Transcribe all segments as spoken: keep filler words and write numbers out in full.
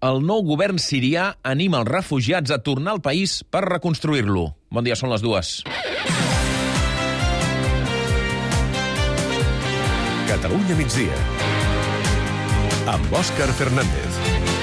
El nou govern sirià anima els refugiats a tornar al país per reconstruir-lo. Bon dia, són les dues. Catalunya migdia, amb Òscar Fernández.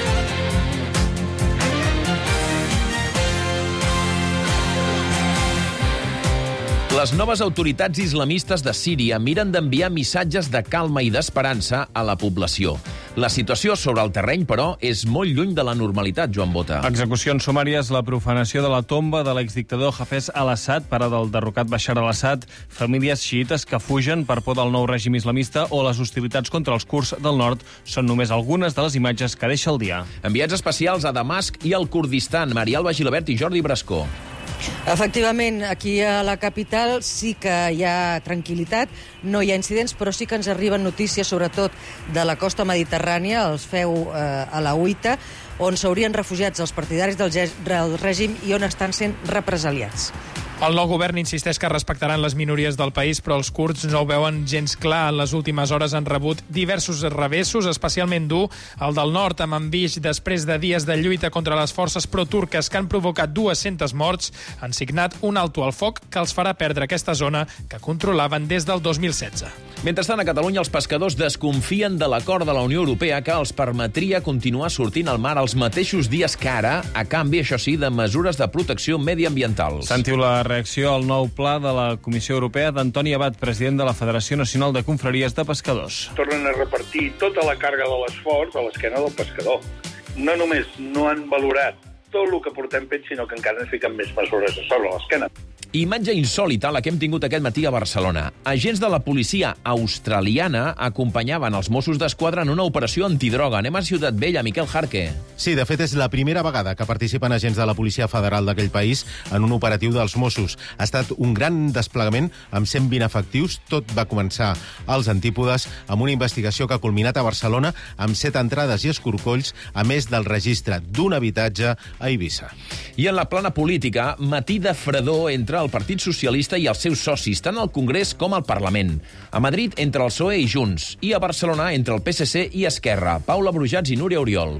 Les noves autoritats islamistes de Síria miren d'enviar missatges de calma i d'esperança a la població. La situació sobre el terreny, però, és molt lluny de la normalitat, Joan Bota. Execucions sumàries, la profanació de la tomba de l'exdictador Hafez al-Assad, pare del derrocat Bashar al-Assad, famílies xiites que fugen per por del nou règim islamista o les hostilitats contra els kurds del nord són només algunes de les imatges que deixa el dia. Enviats especials a Damasc i al Kurdistan, Maria Alba Gilabert i Jordi Brascó. Efectivament, aquí a la capital sí que hi ha tranquil·litat, no hi ha incidents, però sí que ens arriben notícies, sobretot de la costa mediterrània, els feu eh, a la Uita, on s'haurien refugiats els partidaris del, del règim i on estan sent represaliats. El nou govern insisteix que respectaran les minories del país, però els kurds no ho veuen gens clar. En les últimes hores han rebut diversos revessos, especialment dur el del nord, amb Manbij, després de dies de lluita contra les forces proturques que han provocat dues-centes morts, han signat un alto al foc que els farà perdre aquesta zona que controlaven des del dos mil setze. Mentrestant, a Catalunya, els pescadors desconfien de l'acord de la Unió Europea que els permetria continuar sortint al mar els mateixos dies que ara, a canvi, això sí, de mesures de protecció mediambiental. Sentiu la reacció al nou pla de la Comissió Europea d'Antoni Abad, president de la Federació Nacional de Confraries de Pescadors. Tornen a repartir tota la càrrega de l'esforç a l'esquena del pescador. No només no han valorat tot el que portem fet, sinó que encara ens fiquen més mesures a sobre l'esquena. Imatge insòlita la que hem tingut aquest matí a Barcelona. Agents de la policia australiana acompanyaven els Mossos d'Esquadra en una operació antidroga. Anem a Ciutat Vella, Miquel Jarque. Sí, de fet, és la primera vegada que participen agents de la Policia Federal d'aquell país en un operatiu dels Mossos. Ha estat un gran desplegament amb cent vint efectius. Tot va començar als Antípodes amb una investigació que ha culminat a Barcelona amb set entrades i escorcolls, a més del registre d'un habitatge a Eivissa. I en la plana política, matí de fredor entre el Partit Socialista i els seus socis, tant al Congrés com al Parlament. A Madrid, entre el P S O E i Junts, i a Barcelona, entre el P S C i Esquerra. Paula Brujats i Núria Oriol.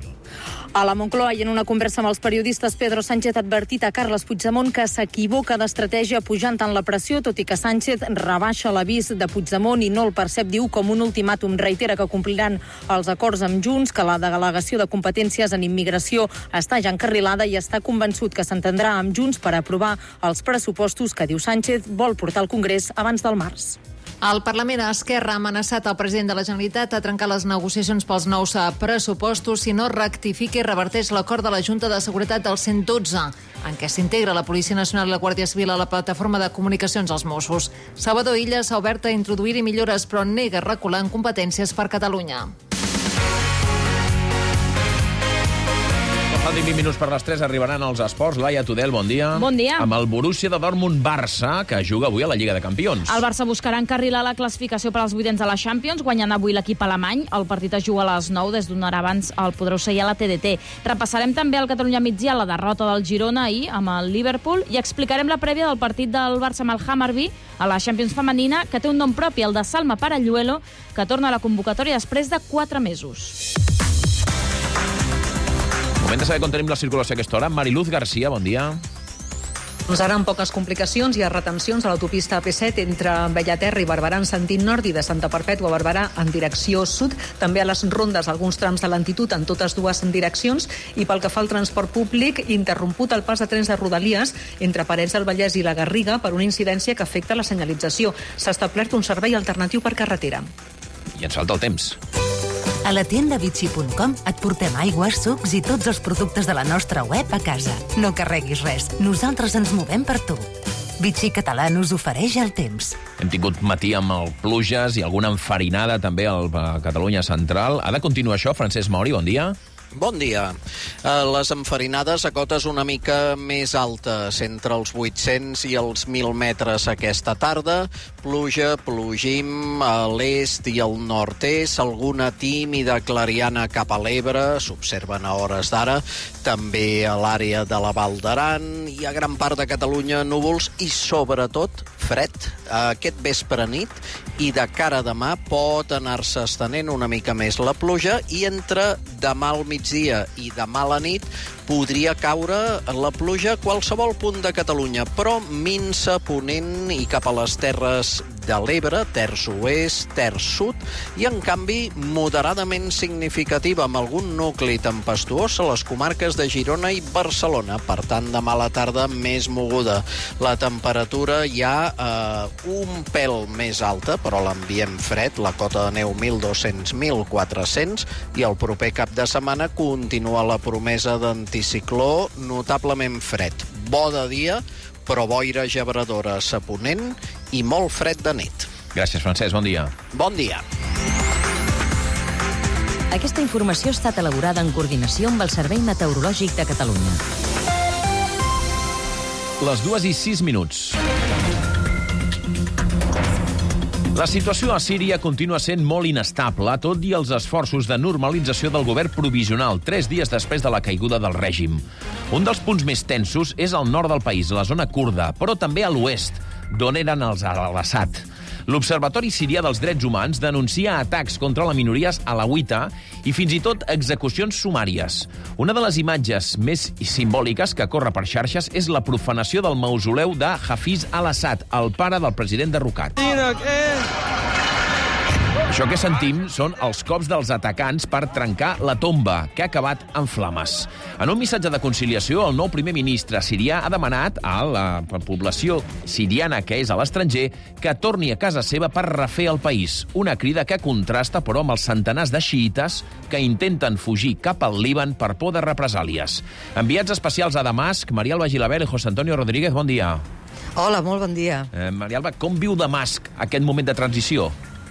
A la Moncloa i en una conversa amb els periodistes, Pedro Sánchez ha advertit a Carles Puigdemont que s'equivoca d'estratègia pujant tant la pressió, tot i que Sánchez rebaixa l'avís de Puigdemont i no el percep, diu, com un ultimàtum. Reitera que compliran els acords amb Junts, que la delegació de competències en immigració està ja encarrilada i està convençut que s'entendrà amb Junts per aprovar els pressupostos que, diu Sánchez, vol portar al Congrés abans del març. El Parlament a Esquerra ha amenaçat el president de la Generalitat a trencar les negociacions pels nous pressupostos si no rectifica i reverteix l'acord de la Junta de Seguretat del cent i dotze, en què s'integra la Policia Nacional i la Guàrdia Civil a la plataforma de comunicacions als Mossos. Salvador Illa s'ha obert a introduir-hi millores, però nega recular en competències per Catalunya. Faltin vint minuts per les tres, arribaran els esports. Laia Tudel, bon dia. Bon dia. Amb el Borussia de Dortmund-Barça, que juga avui a la Lliga de Campions. El Barça buscarà encarrilar la classificació per als vuitens de la Champions, guanyant avui l'equip alemany. El partit es juga a les nou, des d'una hora abans el podreu seguir a la T D T. Repassarem també al Catalunya migdia la derrota del Girona ahir amb el Liverpool i explicarem la prèvia del partit del Barça amb el Hammarby a la Champions femenina, que té un nom propi, el de Salma Paralluelo, que torna a la convocatòria després de quatre mesos. Moment de saber com tenim la circulació a aquesta hora. Mariluz Garcia, bon dia. Doncs ara amb poques complicacions hi ha retencions a l'autopista A P set entre Bellaterra i Barberà en sentit nord i de Santa Perpètua a Barberà en direcció sud. També a les rondes alguns trams de lentitud en totes dues direccions i pel que fa al transport públic, interromput el pas de trens de Rodalies entre Parets del Vallès i la Garriga per una incidència que afecta la senyalització. S'ha establert un servei alternatiu per carretera. I ens falta el temps. A la tienda Vichy punt com et portem aigües, sucs i tots els productes de la nostra web a casa. No carreguis res, nosaltres ens movem per tu. Vichy Català us ofereix el temps. Hem tingut matí amb el pluges i alguna enfarinada també a Catalunya Central. Ha de continuar això, Francesc Mauri, bon dia. Bon dia. Les enfarinades a cotes una mica més altes, entre els vuit-cents i els mil metres aquesta tarda. Pluja, plogim a l'est i al nord-est, alguna tímida clariana cap a l'Ebre, s'observen a hores d'ara, també a l'àrea de la Val d'Aran i a gran part de Catalunya núvols i sobretot fred aquest vespre nit i de cara a demà pot anar-se estenent una mica més la pluja i entre demà al migdia i demà a la nit podria caure la pluja a qualsevol punt de Catalunya, però minsa, ponent i cap a les terres de l'Ebre, terç oest, terç sud, i en canvi moderadament significativa amb algun nucli tempestuós a les comarques de Girona i Barcelona. Per tant, demà a la tarda més moguda. La temperatura ja eh, un pèl més alta, però l'ambient fred, la cota de neu mil dos-cents a mil quatre-cents, i el proper cap de setmana continua la promesa d'anticicló notablement fred. Bo de dia, però boira gebradora a ponent i molt fred de nit. Gràcies, Francesc. Bon dia. Bon dia. Aquesta informació ha estat elaborada en coordinació amb el Servei Meteorològic de Catalunya. Les dues i sis minuts. La situació a Síria continua sent molt inestable, tot i els esforços de normalització del govern provisional, tres dies després de la caiguda del règim. Un dels punts més tensos és al nord del país, la zona kurda, però també a l'oest, d'on eren els al-Assad. L'Observatori Sirià dels Drets Humans denuncia atacs contra la minoria alauita i fins i tot execucions sumàries. Una de les imatges més simbòliques que corre per xarxes és la profanació del mausoleu de Hafiz al-Assad, el pare del president derrocat. Això que sentim són els cops dels atacants per trencar la tomba, que ha acabat en flames. En un missatge de conciliació, el nou primer ministre sirià ha demanat a la població siriana que és a l'estranger que torni a casa seva per refer el país. Una crida que contrasta, però, amb els centenars de xiites que intenten fugir cap al Líban per por de represàlies. Enviats especials a Damasc, Maria Alba Gilabert i José Antonio Rodríguez, bon dia. Hola, molt bon dia. Eh, Maria Alba, com viu Damasc aquest moment de transició?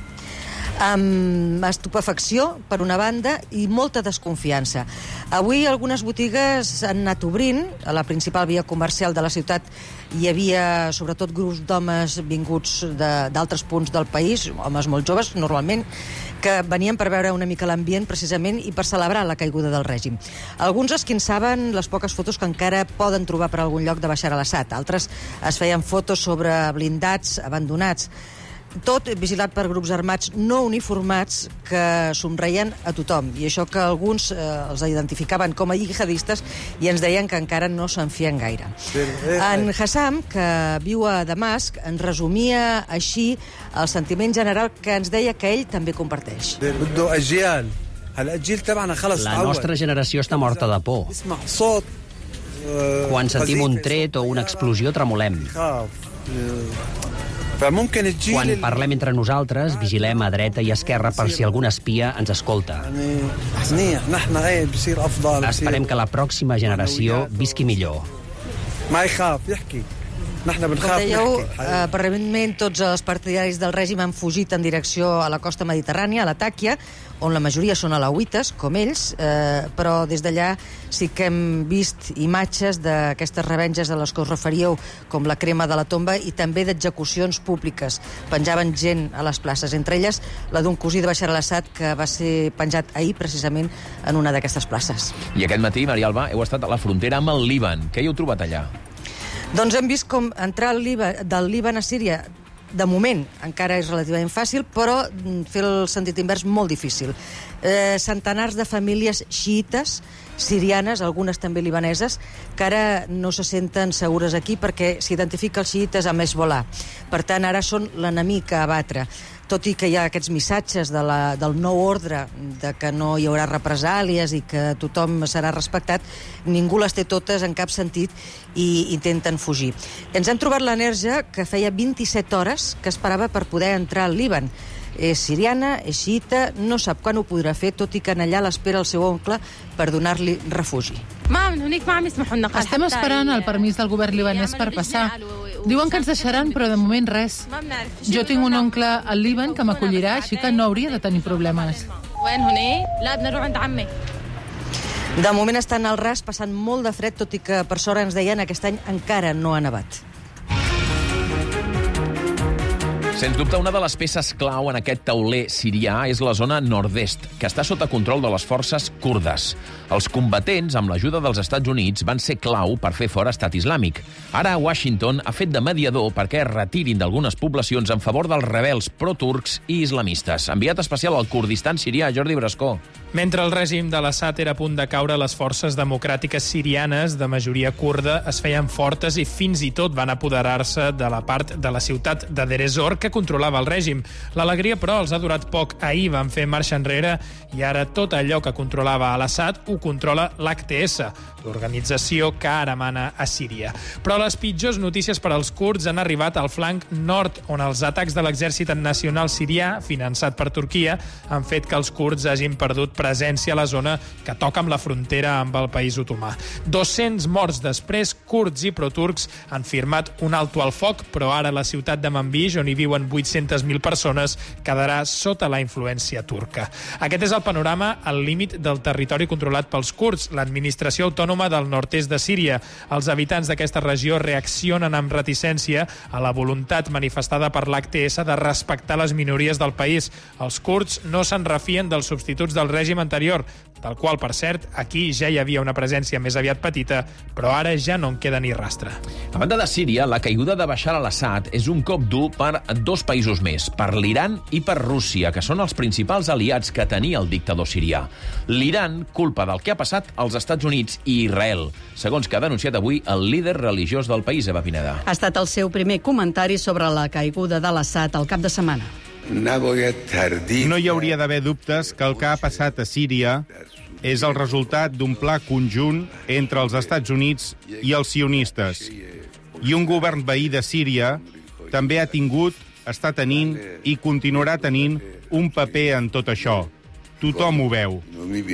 Amb estupefacció, per una banda, i molta desconfiança. Avui algunes botigues han anat obrint. A la principal via comercial de la ciutat hi havia sobretot grups d'homes vinguts d'altres punts del país, homes molt joves, normalment, que venien per veure una mica l'ambient, precisament, i per celebrar la caiguda del règim. Alguns esquinçaven les poques fotos que encara poden trobar per algun lloc de Bashar al-Assad. Altres es feien fotos sobre blindats abandonats. Tot vigilat per grups armats no uniformats que somreien a tothom. I això que alguns eh, els identificaven com a jihadistes i ens deien que encara no se'n fien gaire. En Hassam, que viu a Damasc, ens resumia així el sentiment general que ens deia que ell també comparteix. La nostra generació està morta de por. Quan sentim un tret o una explosió, tremolem. Quan parlem entre nosaltres, vigilem a dreta i esquerra per si algun espia ens escolta. Esperem que la pròxima generació visqui millor. Com dèieu, aparentment tots els partidaris del règim han fugit en direcció a la costa mediterrània, a la Tàquia, on la majoria són alauites, com ells, eh, però des d'allà sí que hem vist imatges d'aquestes revenges a les que us referíeu, com la crema de la tomba, i també d'execucions públiques. Penjaven gent a les places, entre elles la d'un cosí de Bashar al-Assad, que va ser penjat ahir, precisament, en una d'aquestes places. I aquest matí, Maria Alba, heu estat a la frontera amb el Líban. Què hi heu trobat allà? Doncs hem vist com entrar al Líban, del Líban a Síria, de moment, encara és relativament fàcil, però fer el sentit invers molt difícil. Eh, centenars de famílies xiites, sirianes, algunes també libaneses, que ara no se senten segures aquí perquè s'identifica els xiites amb Hezbollah. Per tant, ara són l'enemic a abatre. Tot i que hi ha aquests missatges de la, del nou ordre, de que no hi haurà represàlies i que tothom serà respectat, ningú les té totes en cap sentit i intenten fugir. Ens hem trobat l'Enerja, que feia vint-i-set hores que esperava per poder entrar al Líban. És siriana, és xiita, no sap quan ho podrà fer, tot i que en allà l'espera el seu oncle per donar-li refugi. Estem esperant el permís del govern libanès per passar. Diuen que ens deixaran, però de moment res. Jo tinc un oncle al Líban que m'acollirà, així que no hauria de tenir problemes. De moment estan al ras, passant molt de fred, tot i que per sort ens deien aquest any encara no ha nevat. Sens dubte, una de les peces clau en aquest tauler sirià és la zona nord-est, que està sota control de les forces kurdes. Els combatents, amb l'ajuda dels Estats Units, van ser clau per fer fora Estat Islàmic. Ara Washington ha fet de mediador perquè es retirin d'algunes poblacions en favor dels rebels pro-turcs i islamistes. Enviat especial al Kurdistan sirià, Jordi Brascó. Mentre el règim de l'Assad era a punt de caure, les forces democràtiques sirianes de majoria kurda es feien fortes i fins i tot van apoderar-se de la part de la ciutat de Deir ez-Zor que controlava el règim. L'alegria, però, els ha durat poc. Ahir van fer marxa enrere i ara tot allò que controlava l'Assad ho controla l'H T S, l'organització que ara mana a Síria. Però les pitjors notícies per als kurds han arribat al flanc nord, on els atacs de l'exèrcit nacional sirià, finançat per Turquia, han fet que els kurds hagin perdut presència a la zona que toca amb la frontera amb el país otomà. dos-cents morts després, kurds i proturcs han firmat un alto al foc, però ara la ciutat de Manbij, on hi viuen vuit-centes mil persones, quedarà sota la influència turca. Aquest és el panorama al límit del territori controlat pels kurds, l'administració autònoma del nord-est de Síria. Els habitants d'aquesta regió reaccionen amb reticència a la voluntat manifestada per l'H T S de respectar les minories del país. Els kurds no se'n refien dels substituts del règim anterior, del qual, per cert, aquí ja hi havia una presència més aviat petita, però ara ja no en queda ni rastre. A banda de Síria, la caiguda de Bashar al-Assad és un cop dur per dos països més, per l'Iran i per Rússia, que són els principals aliats que tenia el dictador sirià. L'Iran culpa del que ha passat als Estats Units i Israel, segons que ha denunciat avui el líder religiós del país, Eva Pineda. Ha estat el seu primer comentari sobre la caiguda de l'Assad al cap de setmana. No hi hauria d'haver dubtes que el que ha passat a Síria és el resultat d'un pla conjunt entre els Estats Units i els sionistes. I un govern veí de Síria també ha tingut, està tenint i continuarà tenint un paper en tot això. Tothom ho veu.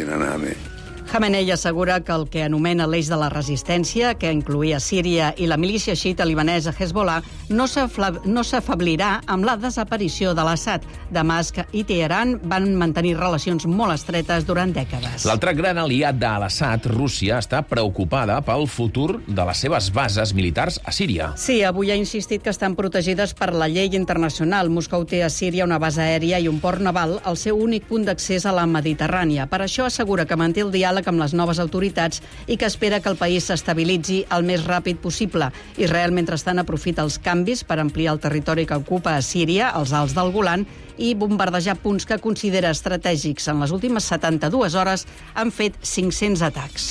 Khamenei assegura que el que anomena l'eix de la resistència, que incloïa Síria i la milícia xiita libanesa Hezbollah, no s'afablirà amb la desaparició de l'Assad. Damasc i Teheran van mantenir relacions molt estretes durant dècades. L'altre gran aliat de l'Assad, Rússia, està preocupada pel futur de les seves bases militars a Síria. Sí, avui ha insistit que estan protegides per la llei internacional. Moscou té a Síria una base aèria i un port naval, el seu únic punt d'accés a la Mediterrània. Per això assegura que manté el diàleg amb les noves autoritats i que espera que el país s'estabilitzi el més ràpid possible. Israel, mentrestant, aprofita els canvis per ampliar el territori que ocupa a Síria, els Alts del Golan, i bombardejar punts que considera estratègics. En les últimes setanta-dues hores han fet cinc-cents atacs.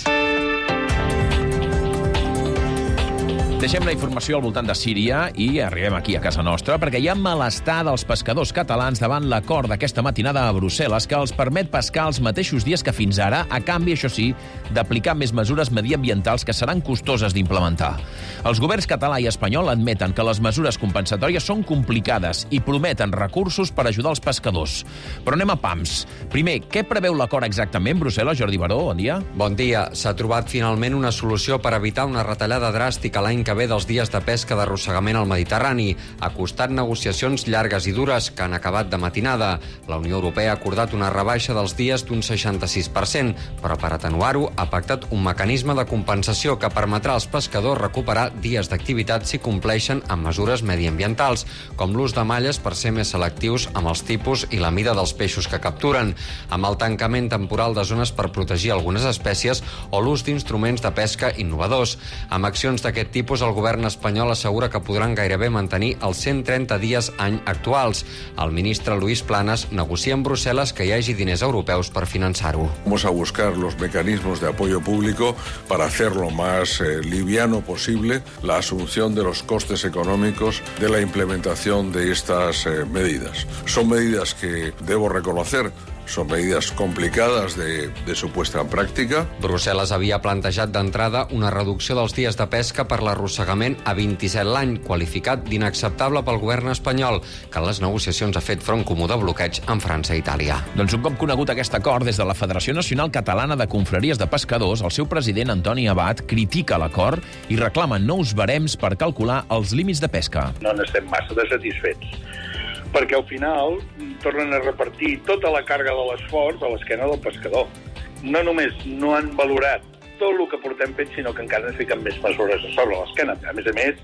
Deixem la informació al voltant de Síria i arribem aquí a casa nostra perquè hi ha malestar dels pescadors catalans davant l'acord d'aquesta matinada a Brussel·les que els permet pescar els mateixos dies que fins ara, a canvi, això sí, d'aplicar més mesures mediambientals que seran costoses d'implementar. Els governs català i espanyol admeten que les mesures compensatòries són complicades i prometen recursos per ajudar els pescadors. Però anem a pams. Primer, què preveu l'acord exactament, Brussel·les? Jordi Baró, bon dia. Bon dia. S'ha trobat finalment una solució per evitar una retallada dràstica l'any que ve dels dies de pesca d'arrossegament al Mediterrani. Ha costat negociacions llargues i dures que han acabat de matinada. La Unió Europea ha acordat una rebaixa dels dies d'un seixanta-sis per cent, però per atenuar-ho ha pactat un mecanisme de compensació que permetrà als pescadors recuperar dies d'activitat si compleixen amb mesures mediambientals, com l'ús de malles per ser més selectius amb els tipus i la mida dels peixos que capturen, amb el tancament temporal de zones per protegir algunes espècies o l'ús d'instruments de pesca innovadors. Amb accions d'aquest tipus, el govern espanyol assegura que podran gairebé mantenir els cent trenta dies any actuals. El ministre Luis Planas negocia en Brussel·les que hi hagi diners europeus per finançar-ho. Vamos a buscar los mecanismos de apoyo público para hacer lo más eh, liviano posible la asunción de los costes económicos de la implementación de estas eh, medidas. Son medidas que, debo reconocer, són medidas complicadas de, de su puesta en pràctica. Brussel·les havia plantejat d'entrada una reducció dels dies de pesca per l'arrossegament a vint-i-set l'any, qualificat d'inacceptable pel govern espanyol, que en les negociacions ha fet front comú de bloqueig amb França i Itàlia. Doncs un cop conegut aquest acord, des de la Federació Nacional Catalana de Confraries de Pescadors, el seu president, Antoni Abat, critica l'acord i reclama nous barems per calcular els límits de pesca. No n'estem massa de satisfets, perquè al final tornen a repartir tota la càrrega de l'esforç a l'esquena del pescador. No només no han valorat tot el que portem fet, sinó que encara ens fiquen més mesures a sobre l'esquena. A més a més,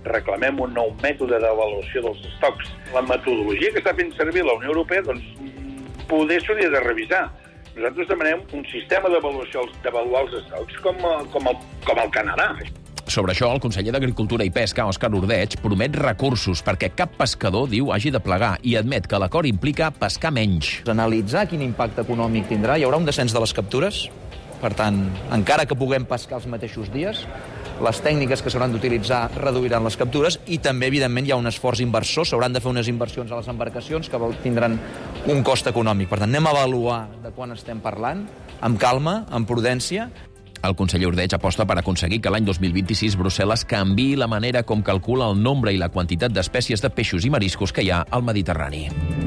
reclamem un nou mètode d'avaluació dels estocs. La metodologia que està fent servir la Unió Europea, doncs, poder s'hauria de revisar. Nosaltres demanem un sistema d'avaluació d'avaluar els estocs com, com, el, com el Canadà. Sobre això, el conseller d'Agricultura i Pesca, Òscar Ordeig, promet recursos perquè cap pescador, diu, hagi de plegar i admet que l'acord implica pescar menys. Analitzar quin impacte econòmic tindrà. Hi haurà un descens de les captures. Per tant, encara que puguem pescar els mateixos dies, les tècniques que s'hauran d'utilitzar reduiran les captures i també, evidentment, hi ha un esforç inversor. S'hauran de fer unes inversions a les embarcacions que tindran un cost econòmic. Per tant, anem a avaluar de quan estem parlant, amb calma, amb prudència. El conseller Ordeig aposta per aconseguir que l'any dos mil vint-i-sis Brussel·les canviï la manera com calcula el nombre i la quantitat d'espècies de peixos i mariscos que hi ha al Mediterrani.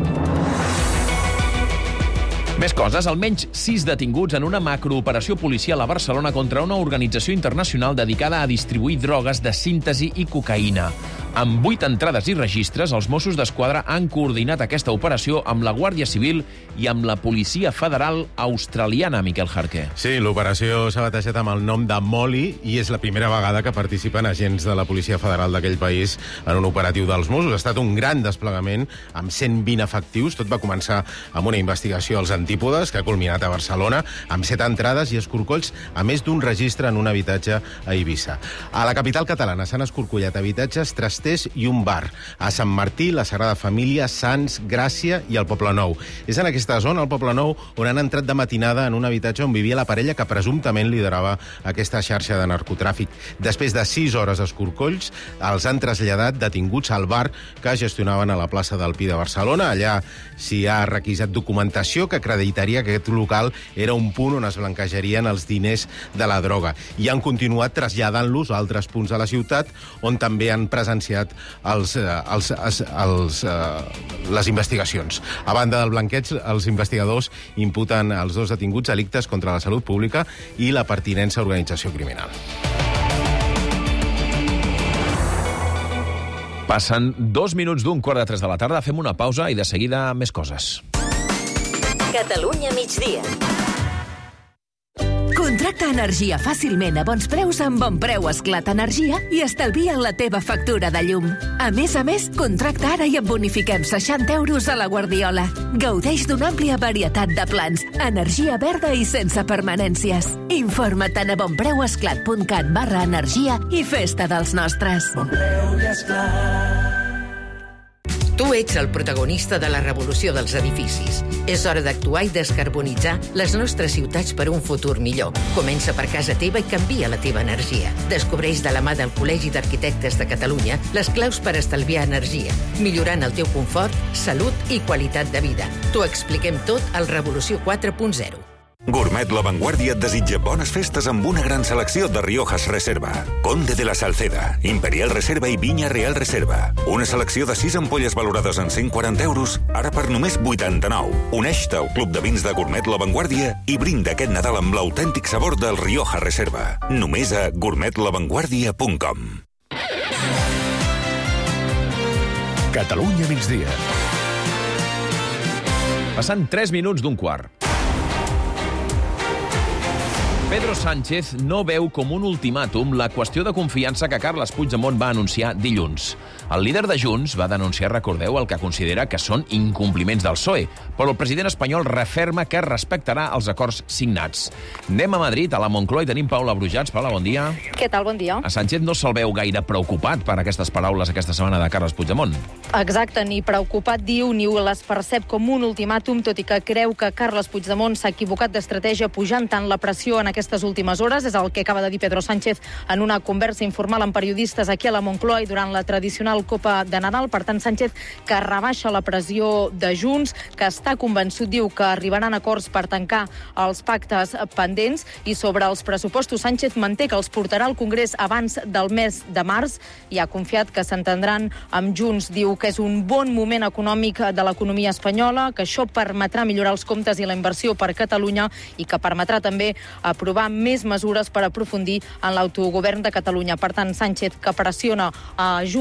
Més coses, almenys sis detinguts en una macrooperació policial a Barcelona contra una organització internacional dedicada a distribuir drogues de síntesi i cocaïna. Amb vuit entrades i registres, els Mossos d'Esquadra han coordinat aquesta operació amb la Guàrdia Civil i amb la Policia Federal Australiana, Miquel Jarque. Sí, l'operació s'ha batejat amb el nom de Molly i és la primera vegada que participen agents de la Policia Federal d'aquell país en un operatiu dels Mossos. Ha estat un gran desplegament amb cent vint efectius. Tot va començar amb una investigació als Antípodes, que ha culminat a Barcelona, amb set entrades i escorcolls, a més d'un registre en un habitatge a Eivissa. A la capital catalana s'han escorcollat habitatges, trasters i un bar. A Sant Martí, la Sagrada Família, Sants, Gràcia i el Poblenou. És en aquesta zona, el Poblenou, on han entrat de matinada en un habitatge on vivia la parella que presumptament liderava aquesta xarxa de narcotràfic. Després de sis hores d'escorcolls, els han traslladat detinguts al bar que gestionaven a la plaça del Pi de Barcelona. Allà s'hi ha requisat documentació que acreditaria que aquest local era un punt on es blanquejarien els diners de la droga. I han continuat traslladant-los a altres punts de la ciutat on també han presenciat els, els, els, els, les investigacions. A banda del blanqueig, els investigadors imputen als dos detinguts delictes contra la salut pública i la pertinença a organització criminal. Passen dos minuts d'un quart de tres de la tarda. Fem una pausa i de seguida més coses. Catalunya migdia. Contracta energia fàcilment a bons preus amb Bon Preu Esclat Energia i estalvia la teva factura de llum. A més a més, contracta ara i et bonifiquem seixanta euros a la Guardiola. Gaudeix d'una àmplia varietat de plans, energia verda i sense permanències. Informa't a bonpreuesclat.cat barra energia i festa dels nostres. Bon Preu i Esclat. Tu ets el protagonista de la revolució dels edificis. És hora d'actuar i descarbonitzar les nostres ciutats per un futur millor. Comença per casa teva i canvia la teva energia. Descobreix de la mà del Col·legi d'Arquitectes de Catalunya les claus per estalviar energia, millorant el teu confort, salut i qualitat de vida. T'ho expliquem tot al Revolució quatre punt zero. Gourmet La Vanguardia et desitja bones festes amb una gran selecció de Riojas Reserva, Conde de la Salceda, Imperial Reserva i Vinya Real Reserva. Una selecció de sis ampolles valorades en cent quaranta euros, ara per només vuitanta-nou. Uneix-te al Club de Vins de Gourmet La Vanguardia i brinda aquest Nadal amb l'autèntic sabor del Rioja Reserva. Només a gourmet la vanguardia punt com. Catalunya migdia. Passant tres minuts d'un quart. Pedro Sánchez no veu com un ultimàtum la qüestió de confiança que Carles Puigdemont va anunciar dilluns. El líder de Junts va denunciar, recordeu, el que considera que són incompliments del P S O E, però el president espanyol referma que respectarà els acords signats. Anem a Madrid, a la Moncloa, i tenim Paula Brujats. Paula, bon dia. Què tal? Bon dia. A Sánchez no se'l veu gaire preocupat per aquestes paraules aquesta setmana de Carles Puigdemont. Exacte, ni preocupat, diu, ni les percep com un ultimàtum, tot i que creu que Carles Puigdemont s'ha equivocat d'estratègia pujant tant la pressió en aquestes últimes hores. És el que acaba de dir Pedro Sánchez en una conversa informal amb periodistes aquí a la Moncloa i durant la tradicional Copa de Nadal. Per tant, Sánchez, que rebaixa la pressió de Junts, que està convençut, diu, que arribaran acords per tancar els pactes pendents, i sobre els pressupostos, Sánchez manté que els portarà al Congrés abans del mes de març i ha confiat que s'entendran amb Junts. Diu que és un bon moment econòmic de l'economia espanyola, que això permetrà millorar els comptes i la inversió per Catalunya i que permetrà també aprovar més mesures per aprofundir en l'autogovern de Catalunya. Per tant, Sánchez, que pressiona a Junts, a Carles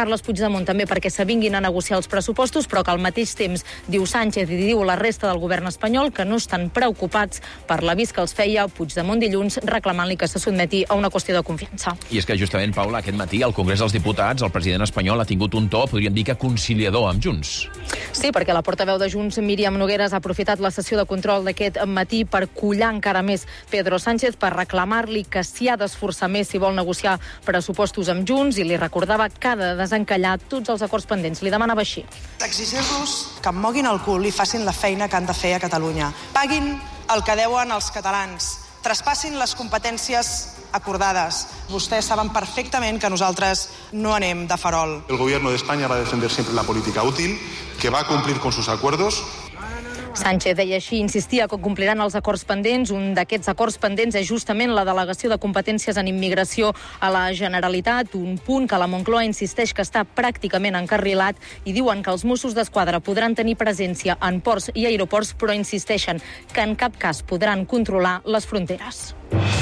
Carles Puigdemont també perquè s'avinguin a negociar els pressupostos, però que al mateix temps diu Sánchez i diu la resta del govern espanyol que no estan preocupats per l'avís que els feia Puigdemont dilluns reclamant-li que se sotmeti a una qüestió de confiança. I és que justament, Paula, aquest matí al Congrés dels Diputats el president espanyol ha tingut un to, podríem dir que conciliador amb Junts. Sí, perquè la portaveu de Junts, Míriam Nogueras, ha aprofitat la sessió de control d'aquest matí per collar encara més Pedro Sánchez, per reclamar-li que s'hi ha d'esforçar més si vol negociar pressupostos amb Junts i li recordava que ha de desencallar tots els acords pendents. Li demanava així. Exigir-los que moguin el cul i facin la feina que han de fer a Catalunya. Paguin el que deuen als catalans. Traspassin les competències acordades. Vostès saben perfectament que nosaltres no anem de farol. El gobierno de España va a defender siempre la política útil, que va a cumplir con sus acuerdos. Sánchez deia així, insistia que compliran els acords pendents. Un d'aquests acords pendents és justament la delegació de competències en immigració a la Generalitat, un punt que la Moncloa insisteix que està pràcticament encarrilat i diuen que els Mossos d'Esquadra podran tenir presència en ports i aeroports, però insisteixen que en cap cas podran controlar les fronteres.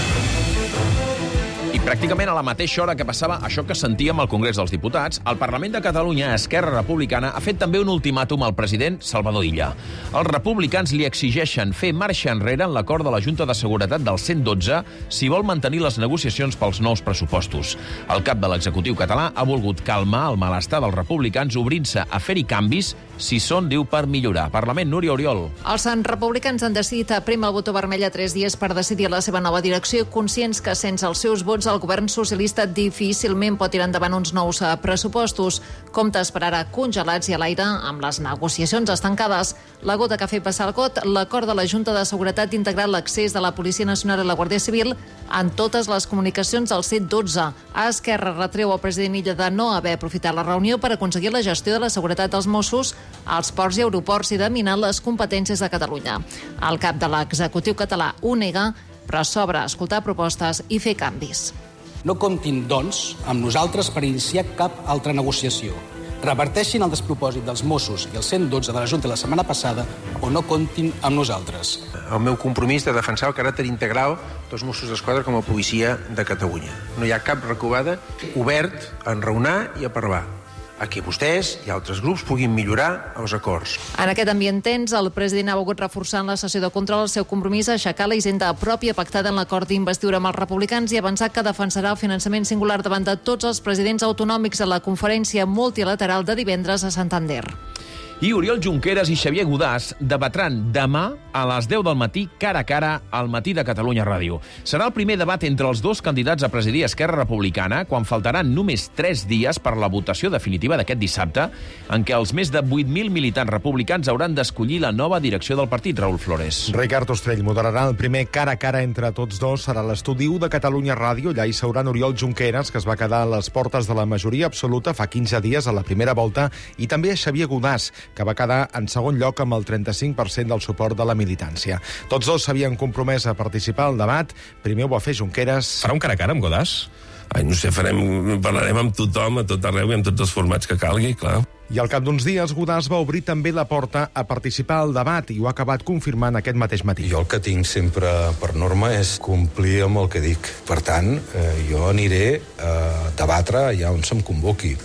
I pràcticament a la mateixa hora que passava això que sentíem al Congrés dels Diputats, el Parlament de Catalunya, Esquerra Republicana, ha fet també un ultimàtum al president Salvador Illa. Els republicans li exigeixen fer marxa enrere en l'acord de la Junta de Seguretat del cent dotze si vol mantenir les negociacions pels nous pressupostos. El cap de l'executiu català ha volgut calmar el malestar dels republicans obrint-se a fer-hi canvis si són, diu, per millorar. Parlament, Núria Oriol. Els republicans han decidit prémer el botó vermell a tres dies per decidir la seva nova direcció, conscients que sense els seus vots el govern socialista difícilment pot tirar endavant uns nous pressupostos. Comptes per ara congelats i a l'aire amb les negociacions estancades. La gota que ha fet passar el got, l'acord de la Junta de Seguretat d'integrar l'accés de la Policia Nacional i la Guàrdia Civil en totes les comunicacions del cent dotze. A Esquerra retreu al president Illa de no haver aprofitat la reunió per aconseguir la gestió de la seguretat dels Mossos als ports i aeroports i de minar les competències de Catalunya. El cap de l'executiu català ho nega, però s'obre a escoltar propostes i fer canvis. No comptin, doncs, amb nosaltres per iniciar cap altra negociació. Reverteixin el despropòsit dels Mossos i el cent dotze de la Junta la setmana passada o no comptin amb nosaltres. El meu compromís de defensar el caràcter integral dels Mossos d'Esquadra com a policia de Catalunya. No hi ha cap recubada, obert a enraonar i a parlar, a que vostès i altres grups puguin millorar els acords. En aquest ambient tens, el president ha volgut reforçar en la sessió de control el seu compromís a aixecar la hisenda pròpia pactada en l'acord d'investidura amb els republicans i avançar que defensarà el finançament singular davant de tots els presidents autonòmics a la conferència multilateral de divendres a Santander. I Oriol Junqueras i Xavier Godàs debatran demà a les deu del matí cara a cara al Matí de Catalunya Ràdio. Serà el primer debat entre els dos candidats a presidir Esquerra Republicana quan faltaran només tres dies per la votació definitiva d'aquest dissabte en què els més de vuit mil militants republicans hauran d'escollir la nova direcció del partit, Raül Flores. Ricard Ostrell moderarà el primer cara a cara entre tots dos. Serà l'estudi u de Catalunya Ràdio. Allà hi seurà Oriol Junqueras, que es va quedar a les portes de la majoria absoluta fa quinze dies a la primera volta, i també a Xavier Godàs, que va quedar en segon lloc amb el trenta-cinc per cent del suport de la militància. Tots dos s'havien compromès a participar al debat. Primer ho va fer Junqueras. Farà un cara a cara amb Godàs? Ai, no sé, farem, parlarem amb tothom, a tot arreu i amb tots els formats que calgui, clar. I al cap d'uns dies, Godàs va obrir també la porta a participar al debat i ho ha acabat confirmant aquest mateix matí. Jo el que tinc sempre per norma és complir amb el que dic. Per tant, eh, jo aniré a debatre allà on se'm convoqui.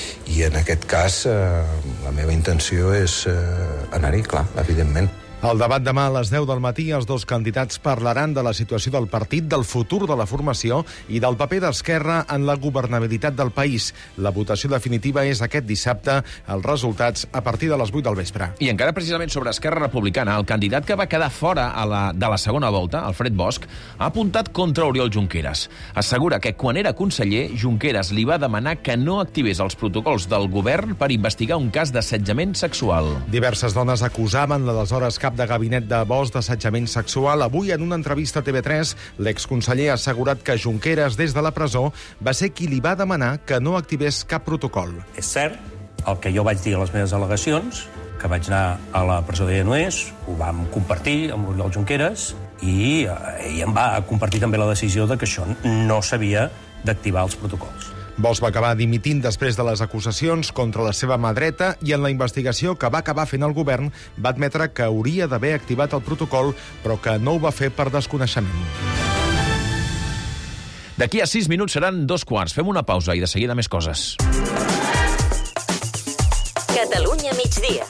I en aquest cas, eh, la meva intenció és eh, anar-hi, clar, evidentment. Al debat demà a les deu del matí, els dos candidats parlaran de la situació del partit, del futur de la formació i del paper d'Esquerra en la governabilitat del país. La votació definitiva és aquest dissabte, els resultats a partir de les vuit del vespre. I encara precisament sobre Esquerra Republicana, el candidat que va quedar fora a la, de la segona volta, Alfred Bosch, ha apuntat contra Oriol Junqueras. Assegura que quan era conseller, Junqueras li va demanar que no activés els protocols del govern per investigar un cas d'assetjament sexual. Diverses dones acusaven l'aleshores cap de gabinet de Bosch d'assetjament sexual. Avui, en una entrevista a T V tres, l'exconseller ha assegurat que Junqueras, des de la presó, va ser qui li va demanar que no activés cap protocol. És cert, el que jo vaig dir a les meves al·legacions, que vaig anar a la presó de Lledoners, ho vam compartir amb l'Oriol Junqueras i ell em va compartir també la decisió de que això no s'havia d'activar els protocols. Bosch va acabar dimitint després de les acusacions contra la seva mà dreta i en la investigació que va acabar fent el govern va admetre que hauria d'haver activat el protocol, però que no ho va fer per desconeixement. D'aquí a sis minuts seran dos quarts. Fem una pausa i de seguida més coses. Catalunya migdia.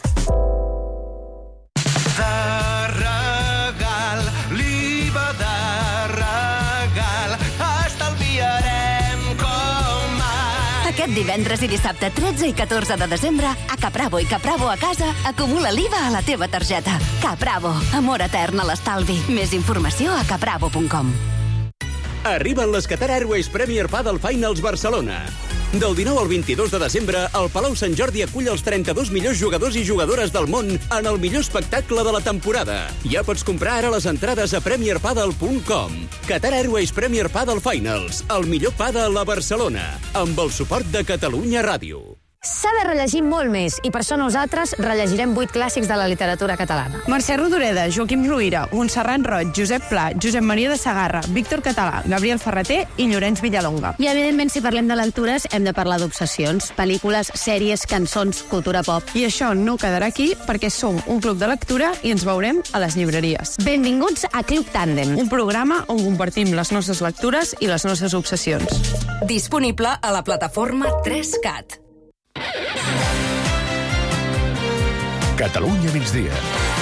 De regal, l'I V A de regal, estalviarem com mai. Aquest divendres i dissabte tretze i catorze de desembre, a Capravo i Capravo a casa, acumula l'I V A a la teva targeta. Capravo, amor etern a l'estalvi. Més informació a capravo punt com. Arriben les Qatar Airways Premier Padel Finals Barcelona. Del dinou al vint-i-dos de desembre, el Palau Sant Jordi acull els trenta-dos millors jugadors i jugadores del món en el millor espectacle de la temporada. Ja pots comprar ara les entrades a premier padel punt com. Qatar Airways Premier Padel Finals, el millor pàdel a Barcelona, amb el suport de Catalunya Ràdio. S'ha de rellegir molt més, i per això nosaltres rellegirem vuit clàssics de la literatura catalana. Mercè Rodoreda, Joaquim Ruyra, Montserrat Roig, Josep Pla, Josep Maria de Sagarra, Víctor Català, Gabriel Ferreter i Llorenç Villalonga. I, evidentment, si parlem de lectures, hem de parlar d'obsessions, pel·lícules, sèries, cançons, cultura pop. I això no quedarà aquí, perquè som un club de lectura i ens veurem a les llibreries. Benvinguts a Club Tàndem, un programa on compartim les nostres lectures i les nostres obsessions. Disponible a la plataforma tres cat. Catalunya migdia.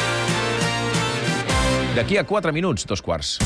D'aquí a quatre minuts, dos quarts.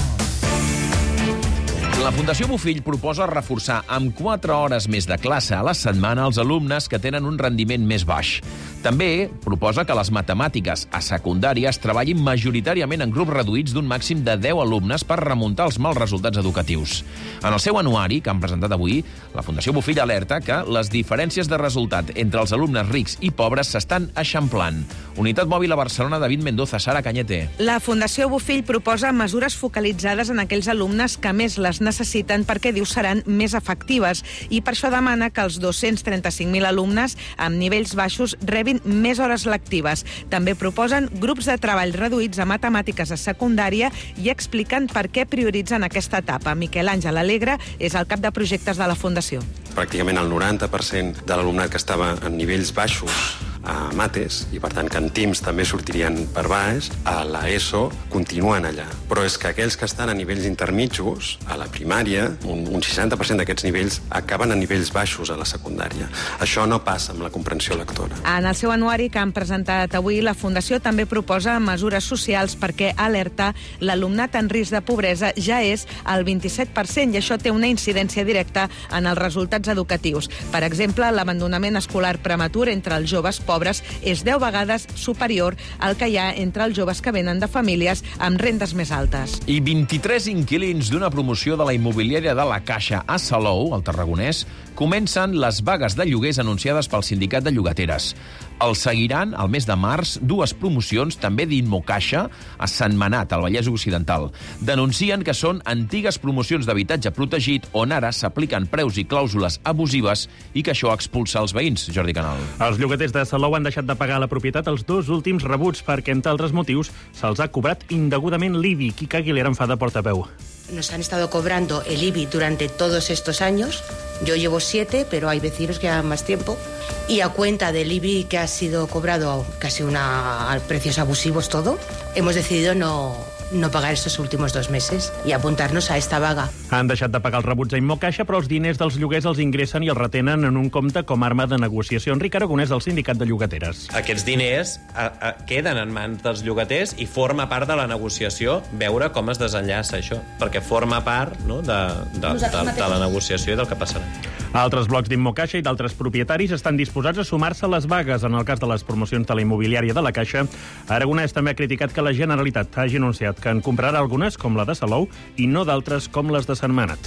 La Fundació Bofill proposa reforçar amb quatre hores més de classe a la setmana els alumnes que tenen un rendiment més baix. També proposa que les matemàtiques a secundàries treballin majoritàriament en grups reduïts d'un màxim de deu alumnes per remuntar els mals resultats educatius. En el seu anuari, que han presentat avui, la Fundació Bofill alerta que les diferències de resultat entre els alumnes rics i pobres s'estan eixamplant. Unitat Mòbil a Barcelona, David Mendoza, Sara Cañete. La Fundació Bofill proposa mesures focalitzades en aquells alumnes que més les necessiten perquè diu seran més efectives, i per això demana que els dos-cents trenta-cinc mil alumnes amb nivells baixos rebin més hores lectives. També proposen grups de treball reduïts a matemàtiques a secundària i expliquen per què prioritzen aquesta etapa. Miquel Àngel Alegre és el cap de projectes de la Fundació. Pràcticament el noranta per cent de l'alumnat que estava en nivells baixos a mates, i per tant que en Teams també sortirien per baix, a la ESO continuen allà. Però és que aquells que estan a nivells intermitjos, a la primària, un, un seixanta per cent d'aquests nivells acaben a nivells baixos a la secundària. Això no passa amb la comprensió lectora. En el seu anuari que han presentat avui, la Fundació també proposa mesures socials perquè alerta l'alumnat en risc de pobresa ja és el vint-i-set per cent, i això té una incidència directa en els resultats educatius. Per exemple, l'abandonament escolar prematur entre els joves pobres és deu vegades superior al que hi ha entre els joves que venen de famílies amb rendes més altes. I vint-i-tres inquilins d'una promoció de la immobiliària de la Caixa a Salou, al Tarragonès, comencen les vagues de lloguers anunciades pel sindicat de llogateres. El seguiran, al mes de març, dues promocions, també d'Immocaixa, a Sentmenat, al Vallès Occidental. Denuncien que són antigues promocions d'habitatge protegit on ara s'apliquen preus i clàusules abusives i que això expulsa els veïns. Jordi Canal. Els llogaters de Salou han deixat de pagar a la propietat els dos últims rebuts perquè, entre altres motius, se'ls ha cobrat indegudament l'I B I. Quica Aguilera en fa de portaveu. Nos han estado cobrando el I B I durante todos estos años. Yo llevo siete, pero hay vecinos que llevan más tiempo. Y a cuenta del I B I que ha sido cobrado casi una, a precios abusivos todo, hemos decidido no, no pagar estos últimos dos meses y apuntarnos a esta vaga. Han deixat de pagar els rebuts a Immocaixa, però els diners dels lloguers els ingressen i els retenen en un compte com a arma de negociació. Enric Aragonès, del sindicat de llogateres. Aquests diners a, a, queden en mans dels llogaters i forma part de la negociació veure com es desenllaça això, perquè forma part, no, de, de, de, de, de la negociació i del que passarà. Altres blocs d'Immocaixa i d'altres propietaris estan disposats a sumar-se a les vagues en el cas de les promocions de la immobiliària de la Caixa. Aragonès també ha criticat que la Generalitat hagi anunciat que en comprarà algunes, com la de Salou, i no d'altres, com les de Sentmenat.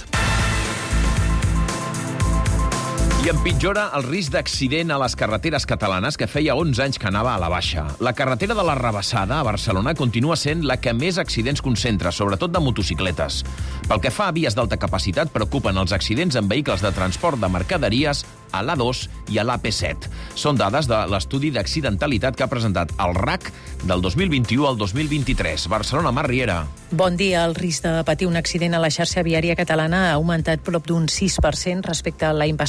I empitjora el risc d'accident a les carreteres catalanes, que feia onze anys que anava a la baixa. La carretera de la Rabassada, a Barcelona, continua sent la que més accidents concentra, sobretot de motocicletes. Pel que fa a vies d'alta capacitat, preocupen els accidents amb vehicles de transport de mercaderies a l'A dos i a l'A P set. Són dades de l'estudi d'accidentalitat que ha presentat el R A C del dos mil vint-i-u al dos mil vint-i-tres. Barcelona, Mar Riera. Bon dia. El risc de patir un accident a la xarxa viària catalana ha augmentat prop d'un sis per cent respecte a l'any passat per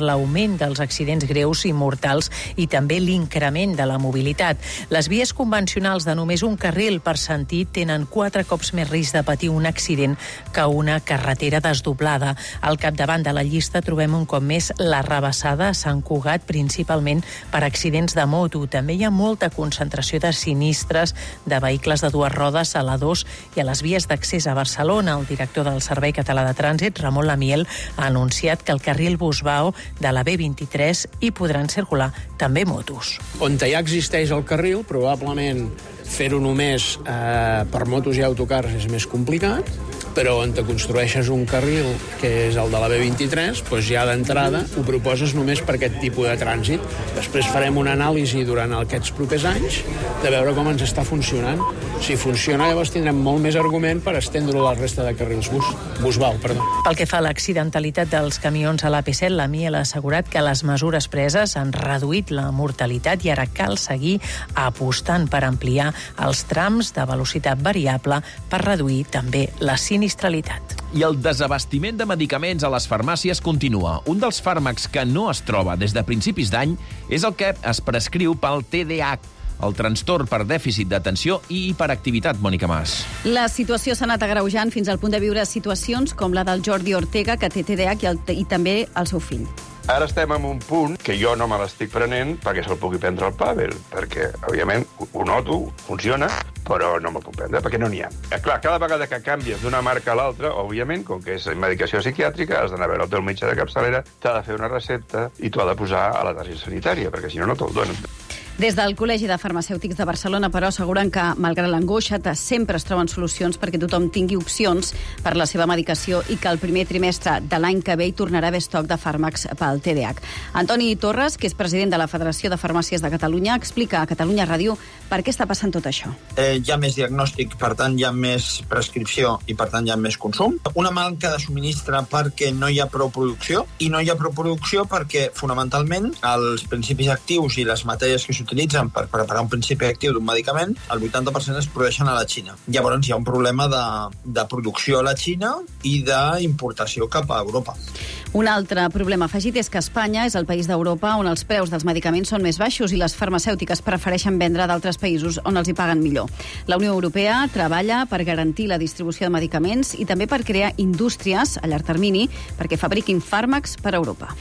l'augment dels accidents greus i mortals i també l'increment de la mobilitat. Les vies convencionals de només un carril per sentit tenen quatre cops més risc de patir un accident que una carretera desdoblada. Al capdavant de la llista trobem un cop més la rabassada a Sant Cugat, principalment per accidents de moto. També hi ha molta concentració de sinistres de vehicles de dues rodes a l'A dos i a les vies d'accés a Barcelona. El director del Servei Català de Trànsit, Ramon Lamiel, ha anunciat que el carril Busbao de la B vint-i-tres hi podran circular també motos. On ja existeix el carril, probablement fer-ho només eh, per motos i autocars és més complicat, però on te construeixes un carril, que és el de la B vint-i-tres, doncs ja d'entrada ho proposes només per aquest tipus de trànsit. Després farem una anàlisi durant aquests propers anys de veure com ens està funcionant. Si funciona, llavors tindrem molt més argument per estendre-ho a la resta de carrils bus. Busbau, perdó. Pel que fa a l'accidentalitat dels camions a l'A P set, la Miel ha assegurat que les mesures preses han reduït la mortalitat i ara cal seguir apostant per ampliar els trams de velocitat variable per reduir també la sinistralitat. I el desabastiment de medicaments a les farmàcies continua. Un dels fàrmacs que no es troba des de principis d'any és el que es prescriu pel T D A H, el trastorn per dèficit d'atenció i hiperactivitat, Mònica Mas. La situació s'ha anat agreujant fins al punt de viure situacions com la del Jordi Ortega, que té T D A H, i, el, i també el seu fill. Ara estem en un punt que jo no me l'estic prenent perquè se'l pugui prendre el Pavel, perquè, òbviament, ho noto, funciona, però no me'l puc prendre, perquè no n'hi ha. Eh, clar, cada vegada que canvies d'una marca a l'altra, òbviament, com que és medicació psiquiàtrica, has d'anar a veure el teu metge de capçalera, t'ha de fer una recepta i t'ho ha de posar a la targeta sanitària, perquè si no, no te'l donen. Des del Col·legi de Farmacèutics de Barcelona, però, asseguren que, malgrat l'angoixa, sempre es troben solucions perquè tothom tingui opcions per la seva medicació i que el primer trimestre de l'any que ve hi tornarà a haver estoc de fàrmacs pel T D A H. Antoni Torres, que és president de la Federació de Farmàcies de Catalunya, explica a Catalunya Ràdio per què està passant tot això. Eh, hi ha més diagnòstic, per tant hi ha més prescripció i per tant hi ha més consum. Una manca de subministre perquè no hi ha prou producció i no hi ha prou producció perquè, fonamentalment, els principis actius i les matèries que s'utilitzen per preparar un principi actiu d'un medicament, el vuitanta per cent es produeixen a la Xina. Llavors hi ha un problema de, de producció a la Xina i d'importació cap a Europa. Un altre problema afegit és que Espanya és el país d'Europa on els preus dels medicaments són més baixos i les farmacèutiques prefereixen vendre d'altres països on els hi paguen millor. La Unió Europea treballa per garantir la distribució de medicaments i també per crear indústries a llarg termini perquè fabriquin fàrmacs per a Europa.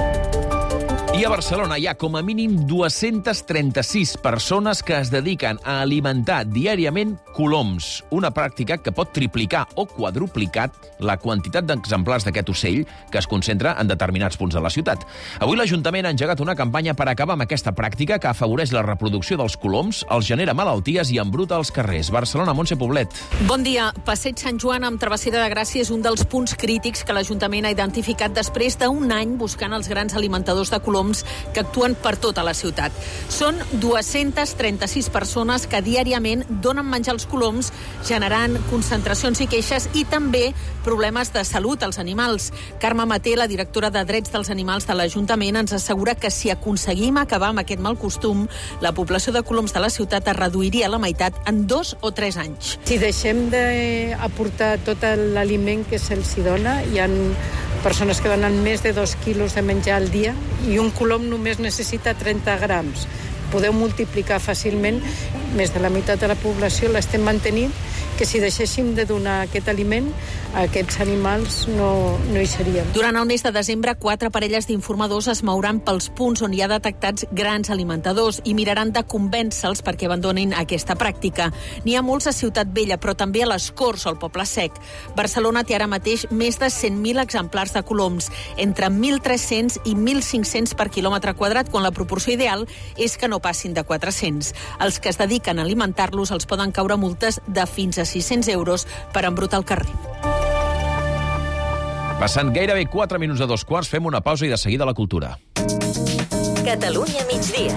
I a Barcelona hi ha com a mínim dues-centes trenta-sis persones que es dediquen a alimentar diàriament coloms, una pràctica que pot triplicar o quadruplicar la quantitat d'exemplars d'aquest ocell que es concentra en determinats punts de la ciutat. Avui l'Ajuntament ha engegat una campanya per acabar amb aquesta pràctica que afavoreix la reproducció dels coloms, els genera malalties i embruta els carrers. Barcelona, Montse Poblet. Bon dia. Passeig Sant Joan amb Travessera de Gràcia és un dels punts crítics que l'Ajuntament ha identificat després d'un any buscant els grans alimentadors de coloms que actuen per tota la ciutat. Són dues-centes trenta-sis persones que diàriament donen menjar als coloms, generant concentracions i queixes i també problemes de salut als animals. Carme Maté, la directora de Drets dels Animals de l'Ajuntament, ens assegura que si aconseguim acabar amb aquest mal costum, la població de coloms de la ciutat es reduiria a la meitat en dos o tres anys. Si deixem d'aportar tot l'aliment que se'ls dona, hi ha persones que donen més de dos quilos de menjar al dia i un colom només necessita trenta grams. Podeu multiplicar fàcilment, més de la meitat de la població l'estem mantenint, que si deixéssim de donar aquest aliment, aquests animals no, no hi serien. Durant el mes de desembre, quatre parelles d'informadors es mouran pels punts on hi ha detectats grans alimentadors i miraran de convèncer-los perquè abandonin aquesta pràctica. N'hi ha molts a Ciutat Vella, però també a les Corts o al Poble Sec. Barcelona té ara mateix més de cent mil exemplars de coloms, entre mil tres-cents i mil cinc-cents per quilòmetre quadrat, quan la proporció ideal és que no passin de quatre-cents. Els que es dediquen a alimentar-los els poden caure multes de fins a sis-cents euros per embrutar el carrer. Passant gairebé quatre minuts de dos quarts, fem una pausa i de seguida la cultura. Catalunya migdia.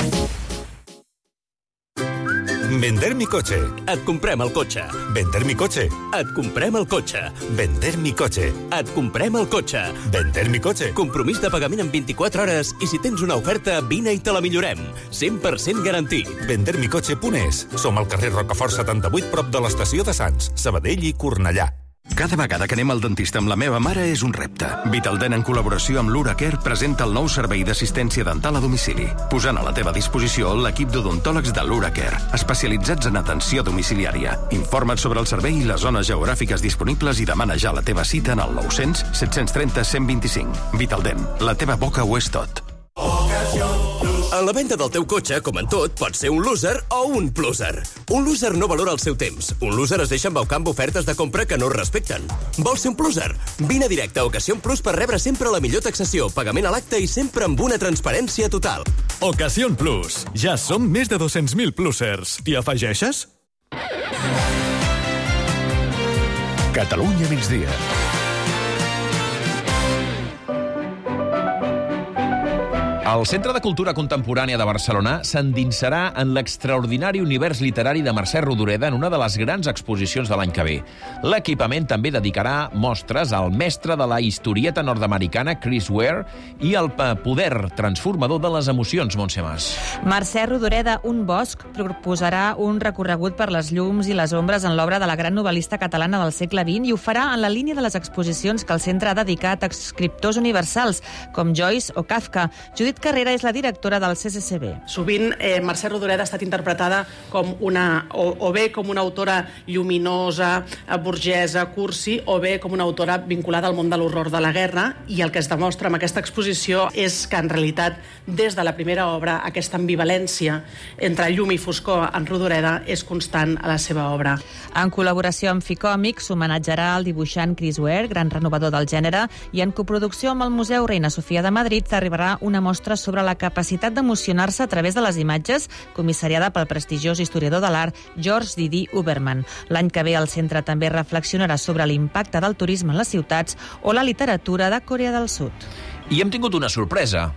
Vender mi coche. Et comprem el cotxe. Vender mi coche. Et comprem el cotxe. Vender mi coche. Et comprem el cotxe. Vender mi coche. Compromís de pagament en vint-i-quatre hores i si tens una oferta, vine i te la millorem. cent per cent garantit. vender mi coche punt es. Som al carrer Rocafort setanta-vuit, prop de l'estació de Sants, Sabadell i Cornellà. Cada vegada que anem al dentista amb la meva mare és un repte. Vitaldent, en col·laboració amb l'Uracare, presenta el nou servei d'assistència dental a domicili, posant a la teva disposició l'equip d'odontòlegs de l'Uracare, especialitzats en atenció domiciliària. Informa't sobre el servei i les zones geogràfiques disponibles i demana ja la teva cita en el nou cents, set cents trenta, cent vint-i-cinc. Vitaldent, la teva boca ho és tot. En la venda del teu cotxe, com en tot, pots ser un loser o un pluser. Un loser no valora el seu temps. Un loser es deixa embaucar amb ofertes de compra que no es respecten. Vols ser un pluser? Vine directe a Ocasión Plus per rebre sempre la millor taxació, pagament a l'acte i sempre amb una transparència total. Ocasión Plus. Ja som més de dos-cents mil plusers. T'hi afegeixes? Catalunya migdia. El Centre de Cultura Contemporània de Barcelona s'endinsarà en l'extraordinari univers literari de Mercè Rodoreda en una de les grans exposicions de l'any que ve. L'equipament també dedicarà mostres al mestre de la historieta nord-americana Chris Ware i al poder transformador de les emocions, Montse Mas. Mercè Rodoreda, un bosc, proposarà un recorregut per les llums i les ombres en l'obra de la gran novel·lista catalana del segle vint i ho farà en la línia de les exposicions que el centre ha dedicat a escriptors universals, com Joyce o Kafka. Judit Carrera és la directora del C C C B. Sovint eh, Mercè Rodoreda ha estat interpretada com una, o, o bé com una autora lluminosa, burgesa, cursi, o bé com una autora vinculada al món de l'horror de la guerra, i el que es demostra amb aquesta exposició és que en realitat des de la primera obra aquesta ambivalència entre llum i foscor en Rodoreda és constant a la seva obra. En col·laboració amb Ficòmic s'homenatjarà el dibuixant Chris Ware, gran renovador del gènere, i en coproducció amb el Museu Reina Sofia de Madrid arribarà una mostra sobre la capacitat d'emocionar-se a través de les imatges, comissariada pel prestigiós historiador de l'art George Didi Uberman. L'any que ve el centre també reflexionarà sobre l'impacte del turisme en les ciutats o la literatura de Corea del Sud. I hem tingut una sorpresa.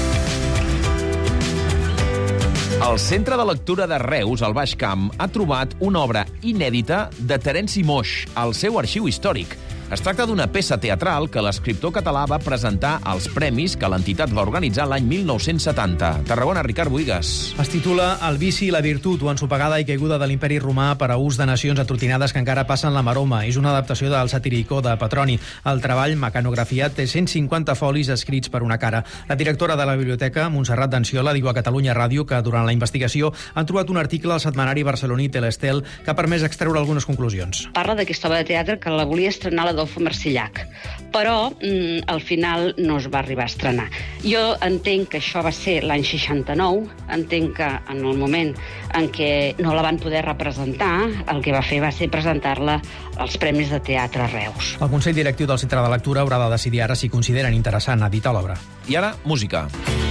El Centre de Lectura de Reus, al Baix Camp, ha trobat una obra inèdita de Terenci Moix al seu arxiu històric. Es tracta d'una peça teatral que l'escriptor català va presentar als premis que l'entitat va organitzar l'any mil nou-cents setanta. Tarragona, Ricard Buigas. Es titula El vici i la virtut, o ensopegada i caiguda de l'imperi romà per a ús de nacions atrotinades que encara passen la maroma. És una adaptació del Satiricó de Petroni. El treball, mecanografiat, té cent cinquanta folis escrits per una cara. La directora de la biblioteca, Montserrat Danciola, diu a Catalunya Ràdio que durant la investigació han trobat un article al setmanari barceloní Telestel que ha permès extreure algunes conclusions. Parla d'aquesta obra de teatre que la volia estrenar la Adolfo Marsillac, però mm, al final no es va arribar a estrenar. Jo entenc que això va ser l'any seixanta-nou, entenc que en el moment en què no la van poder representar, el que va fer va ser presentar-la als Premis de Teatre Reus. El Consell Directiu del Centre de Lectura haurà de decidir ara si consideren interessant editar l'obra. I ara, música.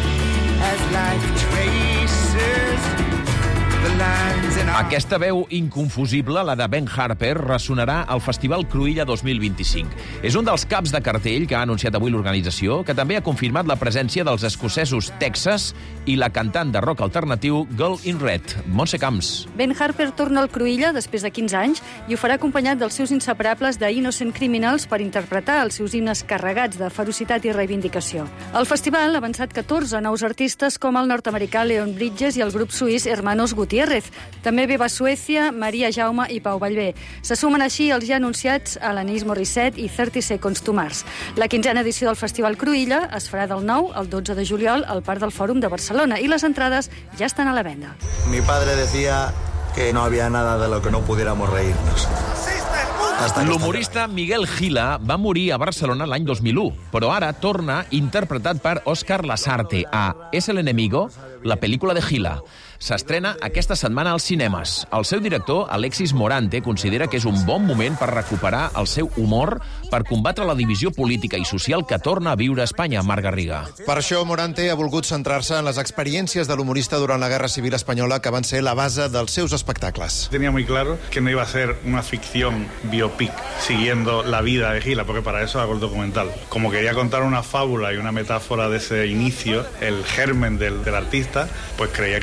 Aquesta veu inconfusible, la de Ben Harper, ressonarà al Festival Cruïlla dos mil vint-i-cinc. És un dels caps de cartell que ha anunciat avui l'organització, que també ha confirmat la presència dels escocesos Texas i la cantant de rock alternatiu Girl in Red, Montse Camps. Ben Harper torna al Cruïlla després de quinze anys i ho farà acompanyat dels seus inseparables de Innocent Criminals per interpretar els seus himnes carregats de ferocitat i reivindicació. El festival ha avançat catorze nous artistes com el nord-americà Leon Bridges i el grup suís Hermanos Gutiérrez. També ve a Suècia, Maria Jaume i Pau Vallvé. Se sumen així els ja anunciats Alanis Morissette i thirty Seconds to Mars. La quinzena edició del Festival Cruïlla es farà del nou al dotze de juliol al Parc del Fòrum de Barcelona i les entrades ja estan a la venda. Mi padre decía que no había nada de lo que no pudiéramos reírnos. L'humorista Miguel Gila va morir a Barcelona l'any dos mil u, però ara torna interpretat per Òscar Lasarte a Es el enemigo, la pel·lícula de Gila. S'estrena aquesta setmana als cinemes. El seu director, Alexis Morante, considera que és un bon moment per recuperar el seu humor per combatre la divisió política i social que torna a viure a Espanya, Marc Garriga. Per això Morante ha volgut centrar-se en les experiències de l'humorista durant la Guerra Civil Espanyola que van ser la base dels seus espectacles. Tenía muy claro que no iba a ser una ficción biopic siguiendo la vida de Gila, porque para eso hago el documental. Como quería contar una fábula y una metáfora de ese inicio, el germen del, del artista, pues creía que la ficción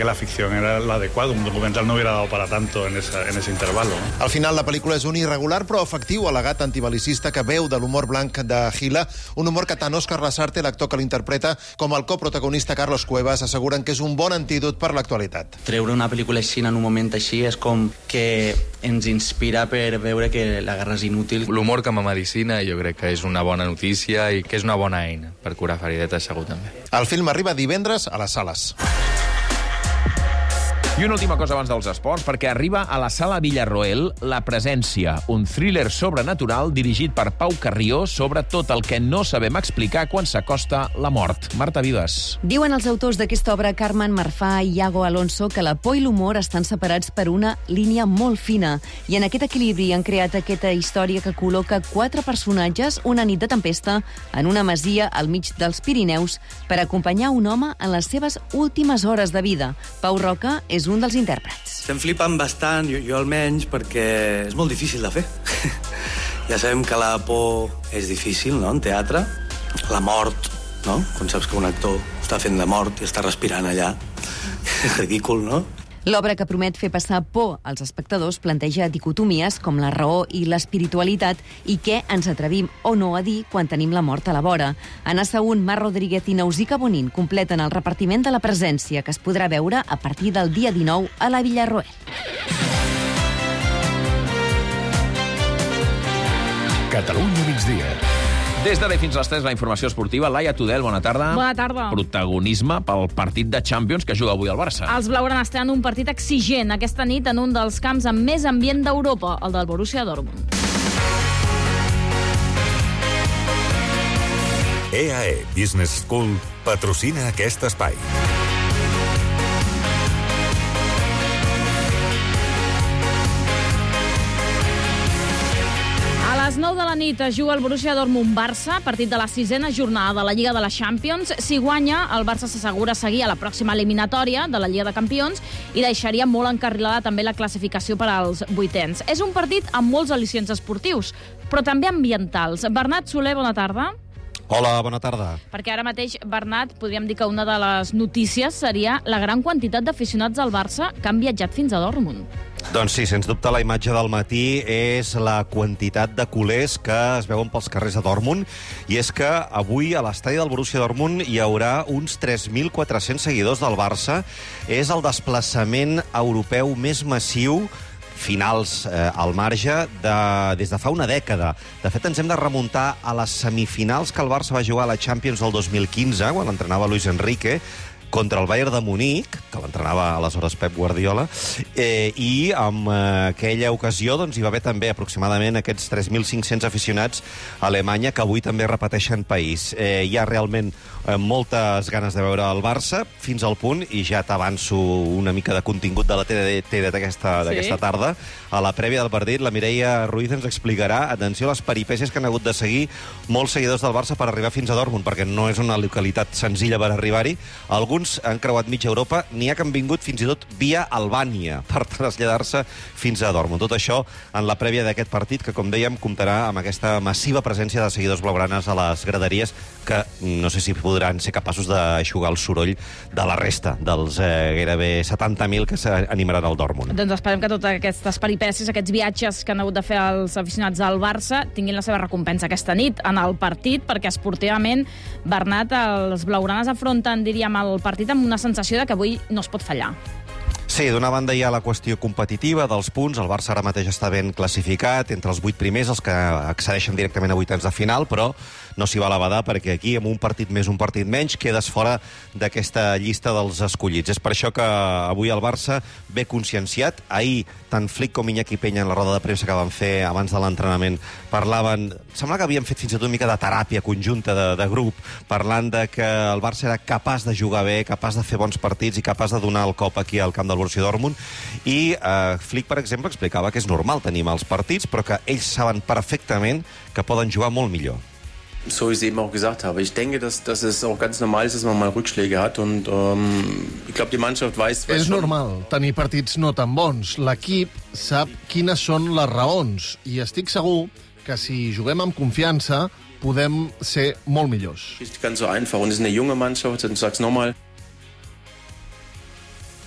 ficción era el adecuado. Un documental no hubiera dado para tanto en, esa, en ese intervalo. ¿no? Al final, la pel·lícula és un irregular però efectiu al·legat antibelicista que veu de l'humor blanc de Gila, un humor que tant Òscar Lasarte, l'actor que l'interpreta, com el coprotagonista Carlos Cuevas asseguren que és un bon antídot per l'actualitat. Treure una pel·lícula així en un moment així és com que ens inspira per veure que la guerra és inútil. L'humor com a medicina jo crec que és una bona notícia i que és una bona eina per curar feridetes, segur també. El film arriba divendres a les sales. I una última cosa abans dels esports, perquè arriba a la sala Villarroel La Presència, un thriller sobrenatural dirigit per Pau Carrió sobre tot el que no sabem explicar quan s'acosta la mort. Marta Vives. Diuen els autors d'aquesta obra, Carmen Marfà i Iago Alonso, que la por i l'humor estan separats per una línia molt fina. I en aquest equilibri han creat aquesta història que col·loca quatre personatges una nit de tempesta en una masia al mig dels Pirineus per acompanyar un home en les seves últimes hores de vida. Pau Roca és un dels intèrprets. Estem flipant bastant, jo, jo almenys, perquè és molt difícil de fer. Ja sabem que la por és difícil, no?, en teatre. La mort, no?, quan saps que un actor està fent de mort i està respirant allà. És ridícul, no? L'obra, que promet fer passar por als espectadors, planteja dicotomies com la raó i l'espiritualitat i què ens atrevim o no a dir quan tenim la mort a la vora. Anna Saúl, Mar Rodríguez i Nausica Bonin completen el repartiment de La Presència, que es podrà veure a partir del dia dinou a la Villarroel. Catalunya migdia. Des d'ara fins a les tres, la informació esportiva. Laia Tudel, bona tarda. Bona tarda. Protagonisme pel partit de Champions que juga avui al Barça. Els blaugranes tenen un partit exigent aquesta nit en un dels camps amb més ambient d'Europa, el del Borussia Dortmund. E A E Business School patrocina aquest espai. A les nou de la nit es juga el Borussia Dortmund-Barça, partit de la sisena jornada de la Lliga de la Champions. Si guanya, el Barça s'assegura seguir a la pròxima eliminatòria de la Lliga de Campions i deixaria molt encarrilada també la classificació per als vuitens. És un partit amb molts al·licients esportius, però també ambientals. Bernat Soler, bona tarda. Hola, bona tarda. Perquè ara mateix, Bernat, podríem dir que una de les notícies seria la gran quantitat d'aficionats al Barça que han viatjat fins a Dortmund. Doncs sí, sens dubte la imatge del matí és la quantitat de culers que es veuen pels carrers de Dortmund, i és que avui a l'estadi del Borussia Dortmund hi haurà uns tres mil quatre-cents seguidors del Barça. És el desplaçament europeu més massiu, finals eh, al marge, de, des de fa una dècada. De fet, ens hem de remuntar a les semifinals que el Barça va jugar a la Champions del dos mil quinze, quan entrenava Luis Enrique, contra el Bayern de Munic, que l'entrenava aleshores Pep Guardiola, eh, i en eh, aquella ocasió doncs, hi va haver també aproximadament aquests tres mil cinc-cents aficionats a Alemanya, que avui també repeteixen país. Eh, hi ha realment eh, moltes ganes de veure el Barça, fins al punt, i ja t'avanço una mica de contingut de la T D T d'aquesta sí. tarda. A la prèvia del partit, la Mireia Ruiz ens explicarà, atenció a les peripècies que han hagut de seguir molts seguidors del Barça per arribar fins a Dortmund, perquè no és una localitat senzilla per arribar-hi. Alguns han creuat mitja Europa, n'hi ha que han vingut fins i tot via Albània per traslladar-se fins a Dortmund. Tot això en la prèvia d'aquest partit, que, com dèiem, comptarà amb aquesta massiva presència de seguidors blaugranes a les graderies, que no sé si podran ser capaços d'aixugar el soroll de la resta dels eh, gairebé setanta mil que s'animaran al Dortmund. Doncs esperem que totes aquestes peripècies, aquests viatges que han hagut de fer els aficionats al Barça, tinguin la seva recompensa aquesta nit en el partit, perquè esportivament, Bernat, els blaugranes afronten, diríem, el partit amb una sensació de que avui no es pot fallar. Sí, d'una banda hi ha la qüestió competitiva dels punts. El Barça ara mateix està ben classificat entre els vuit primers, els que accedeixen directament a vuitens de final, però no s'hi val a badar, perquè aquí, amb un partit més, un partit menys, quedes fora d'aquesta llista dels escollits. És per això que avui el Barça ve conscienciat. Ahir, tant Flick com Iñaki Peña, en la roda de premsa que van fer abans de l'entrenament, parlaven... Sembla que havien fet fins i tot una mica de teràpia conjunta de, de grup, parlant de que el Barça era capaç de jugar bé, capaç de fer bons partits i capaç de donar el cop aquí al camp del Borussia Dortmund. I eh, Flick, per exemple, explicava que és normal tenir mals partits, però que ells saben perfectament que poden jugar molt millor. So wie ich es eben auch gesagt habe. Ich denke, dass, dass es auch ganz normal ist, dass man mal Rückschläge hat. Und ähm, ich glaube, die Mannschaft weiß... weiß és schon... normal tenir partits no tan bons. L'equip sap quines són les raons. I estic segur que si juguem amb confiança podem ser molt millors. Nicht ganz so einfach. Und es ist eine junge Mannschaft, und ich sag's nochmal.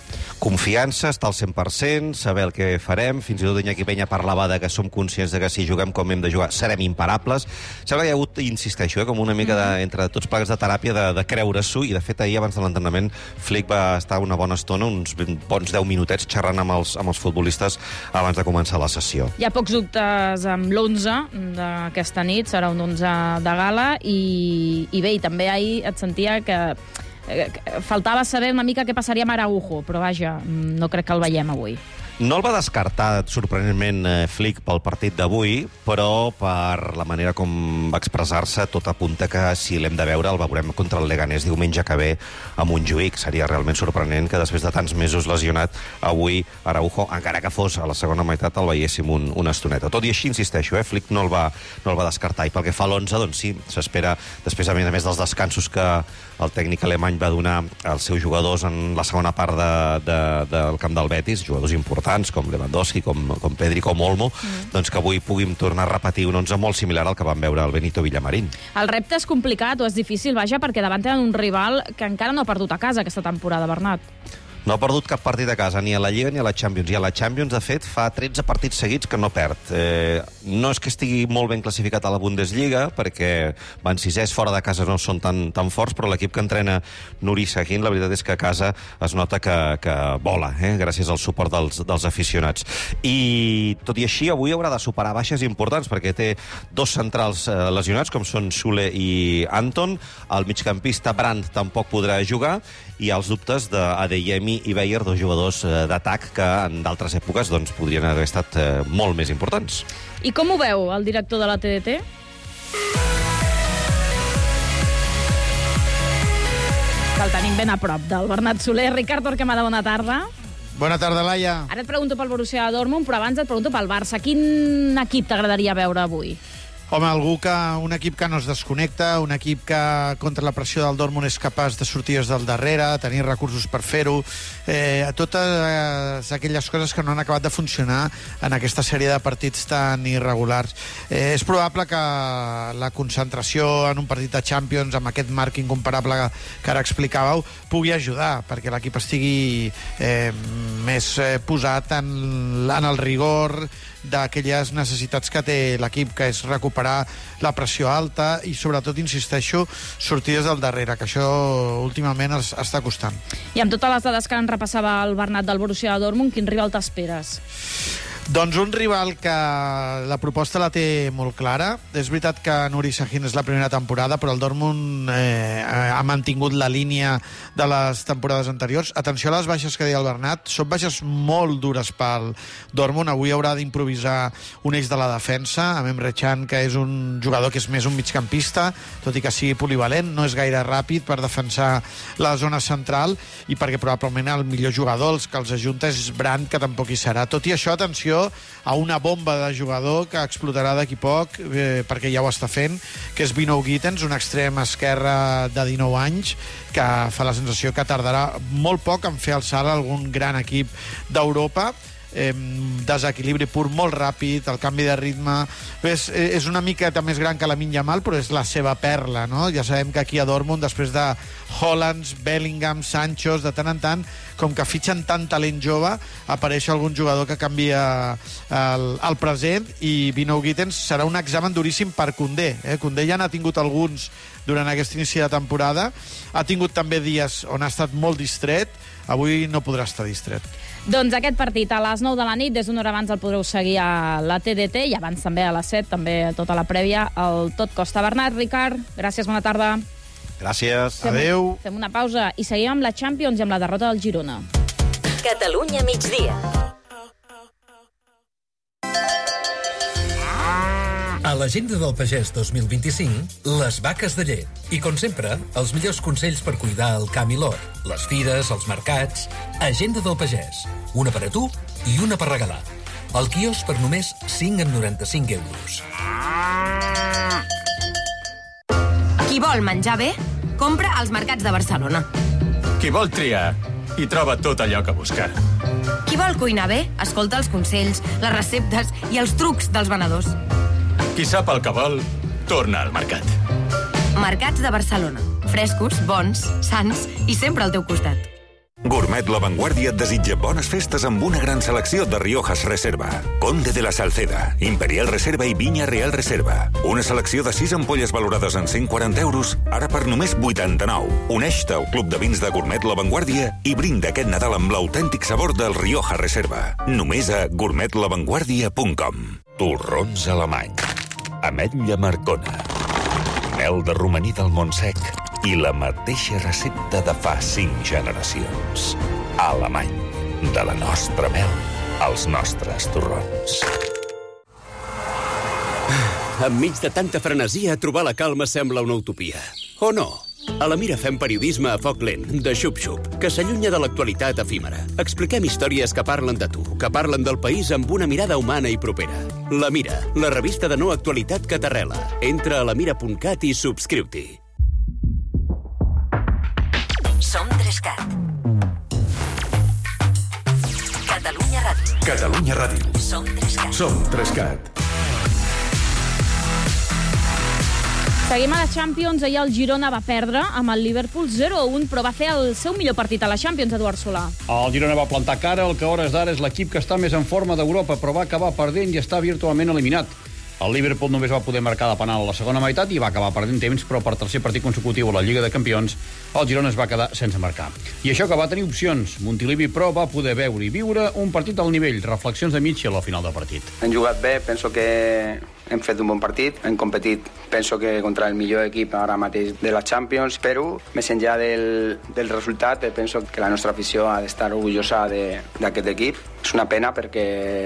confiança, estar al cent per cent, saber el que farem. Fins i tot Iñaki Peña parlava de que som conscients de que si juguem com hem de jugar serem imparables. Sembla que hi ha hagut, insisteixo, eh, com una mica de, entre tots plegats de teràpia de, de creure-s'ho, i de fet ahir abans de l'entrenament Flick va estar una bona estona, uns bons deu minutets xerrant amb els, amb els futbolistes abans de començar la sessió. Hi ha pocs dubtes amb l'onze d'aquesta nit, serà un onze de gala, i, i bé, i també ahir et sentia que faltava saber una mica què passaria amb Araujo, però vaja, no crec que el veiem avui. No el va descartar, sorprenentment, eh, Flick pel partit d'avui, però per la manera com va expressar-se, tot apunta que si l'hem de veure el veurem contra el Leganés diumenge que ve a Montjuïc. Seria realment sorprenent que després de tants mesos lesionat, avui Araujo, encara que fos a la segona meitat, el veiéssim un, una estoneta. Tot i així, insisteixo, eh, Flick no el, va, no el va descartar. I pel que fa a l'onze, doncs sí, s'espera, després a més dels descansos que el tècnic alemany va donar als seus jugadors en la segona part de, de, del camp del Betis, jugadors importants com Lewandowski, com, com Pedri, com Olmo, mm. doncs que avui puguem tornar a repetir un onze molt similar al que vam veure al Benito Villamarín. El repte és complicat o és difícil, vaja, perquè davant tenen un rival que encara no ha perdut a casa aquesta temporada, Bernat. No ha perdut cap partit a casa, ni a la Lliga ni a la Champions. I a la Champions, de fet, fa tretze partits seguits que no perd. Eh, no és que estigui molt ben classificat a la Bundesliga, perquè van sisès fora de casa, no són tan, tan forts, però l'equip que entrena Nuri Sahin, la veritat és que a casa es nota que, que vola, eh, gràcies al suport dels, dels aficionats. I, tot i així, avui haurà de superar baixes importants, perquè té dos centrals eh, lesionats, com són Sule i Anton. El migcampista Brandt tampoc podrà jugar, i els dubtes d'Adeyemi i Beyer, dos jugadors d'atac que en d'altres èpoques doncs, podrien haver estat eh, molt més importants. I com ho veu el director de la T D T? Que el tenim ben a prop del Bernat Soler. Ricard Torquemada, bona tarda. Bona tarda, Laia. Ara et pregunto pel Borussia Dortmund, però abans et pregunto pel Barça. Quin equip t'agradaria veure avui? Home, algú que, un equip que no es desconnecta, un equip que contra la pressió del Dortmund és capaç de sortir des del darrere, tenir recursos per fer-ho, eh, totes aquelles coses que no han acabat de funcionar en aquesta sèrie de partits tan irregulars. Eh, és probable que la concentració en un partit de Champions, amb aquest marc incomparable que ara explicàveu, pugui ajudar, perquè l'equip estigui eh, més eh, posat en, en el rigor d'aquelles necessitats que té l'equip, que és recuperar la pressió alta i, sobretot, insisteixo, sortir des del darrere, que això últimament es, està costant. I amb totes les dades que en repassava el Bernat del Borussia Dortmund, quin rival t'esperes? Doncs un rival que la proposta la té molt clara. És veritat que Nuri Sahin és la primera temporada, però el Dortmund eh, ha mantingut la línia de les temporades anteriors. Atenció a les baixes que deia el Bernat. Són baixes molt dures pel Dortmund. Avui haurà d'improvisar un eix de la defensa, amb Emre Can, que és un jugador que és més un migcampista, tot i que sigui polivalent, no és gaire ràpid per defensar la zona central, i perquè probablement el millor jugador, els que els ajunta, és Brandt, que tampoc hi serà. Tot i això, atenció a una bomba de jugador que explotarà d'aquí poc, eh, perquè ja ho està fent, que és Vinov Gittens, un extrem esquerre de dinou anys, que fa la sensació que tardarà molt poc en fer alçar algun gran equip d'Europa. Eh, desequilibri pur molt ràpid, el canvi de ritme, és, és una miqueta més gran que Lamine Yamal, però és la seva perla, no? Ja sabem que aquí a Dortmund, després de Hollands, Bellingham, Sanchos, de tant en tant, com que fitxen tant talent jove, apareix algun jugador que canvia el, el present, i Vinov Gittens serà un examen duríssim per Koundé. Eh? Koundé ja n'ha tingut alguns durant aquest inici de temporada, ha tingut també dies on ha estat molt distret, avui no podrà estar distret. Doncs aquest partit a les nou de la nit, des d'una hora abans el podreu seguir a la T D T, i abans també a les set, també tota la prèvia, el Tot Costa. Bernat, Ricard, gràcies, bona tarda. Gràcies, fem, adeu. Fem una pausa i seguim amb la Champions i amb la derrota del Girona. Catalunya migdia. A l'Agenda del Pagès dos mil vint-i-cinc, les vaques de llet. I, com sempre, els millors consells per cuidar el camp i l'hort, les fires, els mercats... Agenda del Pagès. Una per a tu i una per regalar. El quiosc per només cinc coma noranta-cinc euros. Qui vol menjar bé, compra als mercats de Barcelona. Qui vol triar, hi troba tot allò que busca. Qui vol cuinar bé, escolta els consells, les receptes i els trucs dels venedors. Qui sap el que vol, torna al mercat. Mercats de Barcelona. Frescos, bons, sans i sempre al teu costat. Gourmet La Vanguardia et desitja bones festes amb una gran selecció de Riojas Reserva, Conde de la Salceda, Imperial Reserva i Viña Real Reserva. Una selecció de sis ampolles valorades en cent quaranta euros, ara per només vuitanta-nou. Uneix-te al Club de Vins de Gourmet La Vanguardia i brinda aquest Nadal amb l'autèntic sabor del Rioja Reserva. Només a gourmet la vanguardia punt com. Torrons alemany, ametlla marcona, mel de romaní del Montsec i la mateixa recepta de fa cinc generacions. Alemany, de la nostra mel als nostres torrons. Enmig de tanta frenesia, trobar la calma sembla una utopia. O no? A la Mira fem periodisme a foc lent, de xup-xup, que s'allunya de l'actualitat efímera. Expliquem històries que parlen de tu, que parlen del país amb una mirada humana i propera. La Mira, la revista de no actualitat que t'arrela. Entra a la mira punt cat i subscriu-t'hi. Som Trescat. Catalunya Ràdio. Catalunya Ràdio. Som Trescat. Som Trescat. Seguim a la Champions. Ahir el Girona va perdre amb el Liverpool zero a un, però va fer el seu millor partit a la Champions, Eduard Solà. El Girona va plantar cara, el que a hores d'ara és l'equip que està més en forma d'Europa, però va acabar perdent i està virtualment eliminat. El Liverpool només va poder marcar de penal a la segona meitat i va acabar perdent temps, però per tercer partit consecutiu a la Lliga de Campions, el Girona es va quedar sense marcar. I això que va tenir opcions. Montilivi, però, va poder veure i viure un partit al nivell. Reflexions de Mitchell al final del partit. Hem jugat bé, penso que hem fet un bon partit, hem competit, penso que contra el millor equip ara mateix de la Champions, però més enllà del, del resultat, penso que la nostra afició ha d'estar orgullosa d'aquest equip. És una pena perquè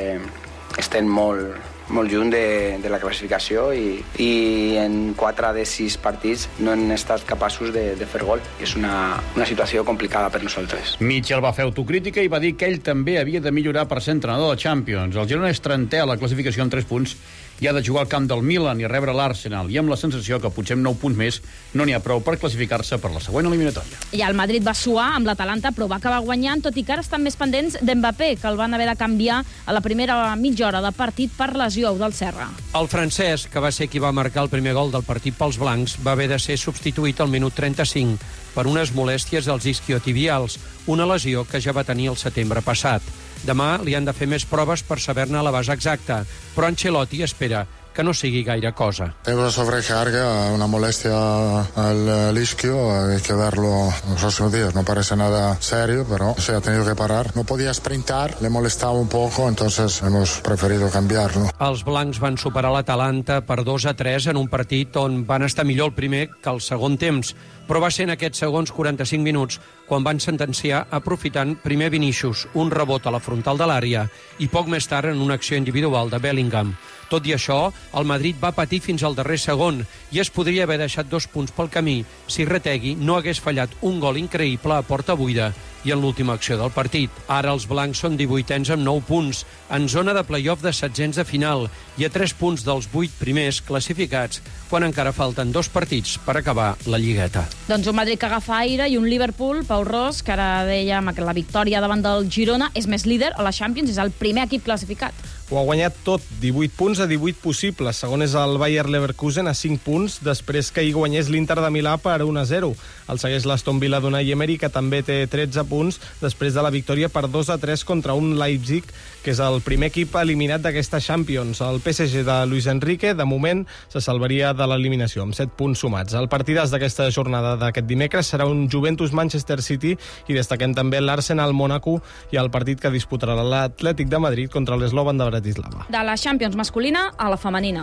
estem molt, molt lluny de, de la classificació i, i en quatre de sis partits no hem estat capaços de, de fer gol. És una, una situació complicada per nosaltres. Mitchell va fer autocrítica i va dir que ell també havia de millorar per ser entrenador de Champions. El Girona és trentè a la classificació en tres punts i ha de jugar al camp del Milan i rebre l'Arsenal, i amb la sensació que potser amb nou punts més no n'hi ha prou per classificar-se per la següent eliminatòria. I el Madrid va suar amb l'Atalanta, però va acabar guanyant, tot i que ara estan més pendents d'Mbappé, que el van haver de canviar a la primera mitja hora de partit per lesió del Serra. El francès, que va ser qui va marcar el primer gol del partit pels blancs, va haver de ser substituït al minut trenta-cinc per unes molèsties als isquiotibials, una lesió que ja va tenir el setembre passat. Demà li han de fer més proves per saber-ne la base exacta, però Ancelotti espera que no sigui gaire cosa. Tengo una sobrecarga, una molestia al isquio, hay que verlo los próximos días. No parece nada serio, pero se ha tenido que parar. No podía sprintar, le molestaba un poco, entonces hemos preferido cambiarlo. Els blancs van superar l'Atalanta per dos a tres en un partit on van estar millor el primer que el segon temps, però va ser en aquests segons quaranta-cinc minuts quan van sentenciar aprofitant primer Vinícius, un rebot a la frontal de l'àrea i poc més tard en una acció individual de Bellingham. Tot i això, el Madrid va patir fins al darrer segon i es podria haver deixat dos punts pel camí si Retegui no hagués fallat un gol increïble a porta buida i en l'última acció del partit. Ara els blancs són divuitens amb nou punts, en zona de play-off de setzents de final i a tres punts dels vuit primers classificats, quan encara falten dos partits per acabar la lligueta. Doncs un Madrid que agafa aire i un Liverpool, Pau Ros, que ara dèiem que la victòria davant del Girona és més líder a la Champions, és el primer equip classificat. Ho ha guanyat tot, divuit punts a divuit possibles. Segon és el Bayer Leverkusen a cinc punts, després que hi guanyés l'Inter de Milà per un a zero. El segueix l'Aston Villa d'Unai Emery, que també té tretze punts, després de la victòria per dos a tres contra un Leipzig, que és el primer equip eliminat d'aquesta Champions. El P S G de Luis Enrique, de moment, se salvaria de l'eliminació, amb set punts sumats. El partidàs d'aquesta jornada d'aquest dimecres serà un Juventus-Manchester City i destaquem també l'Arsenal-Mónaco i el partit que disputarà l'Atlètic de Madrid contra l'Slovan de Bratislava. De la Champions masculina a la femenina.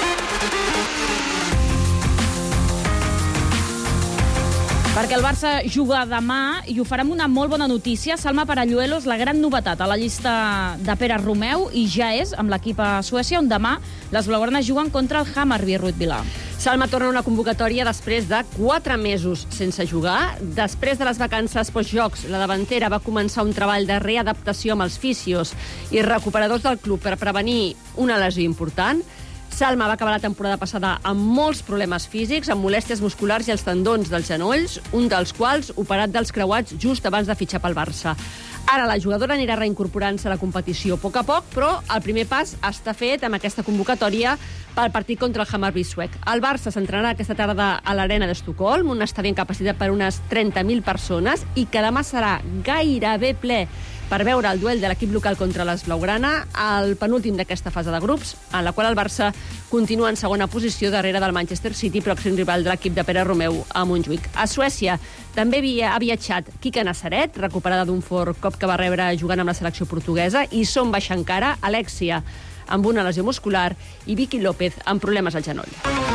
Perquè el Barça juga demà i ho farà amb una molt bona notícia. Salma Paralluelo és la gran novetat a la llista de Pere Romeu i ja és amb l'equip a Suècia, on demà les blaugranes juguen contra el Hammarby Ruud Vilà. Salma torna a una convocatòria després de quatre mesos sense jugar. Després de les vacances postjocs, la davantera va començar un treball de readaptació amb els fisios i recuperadors del club per prevenir una lesió important. Salma va acabar la temporada passada amb molts problemes físics, amb molèsties musculars i els tendons dels genolls, un dels quals operat dels creuats just abans de fitxar pel Barça. Ara la jugadora anirà reincorporant-se a la competició a poc a poc, però el primer pas està fet amb aquesta convocatòria pel partit contra el Hammarby suec. El Barça s'entrenarà aquesta tarda a l'Arena d'Estocolm, un estadi amb capacitat per unes trenta mil persones, i que demà serà gairebé ple per veure el duel de l'equip local contra les Blaugrana, el penúltim d'aquesta fase de grups, en la qual el Barça continua en segona posició darrere del Manchester City, pròxim rival de l'equip de Pere Romeu a Montjuïc. A Suècia també havia, ha viatjat Quique Nazaret, recuperada d'un fort cop que va rebre jugant amb la selecció portuguesa, i són baixa encara Alexia, amb una lesió muscular, i Vicky López, amb problemes al genoll.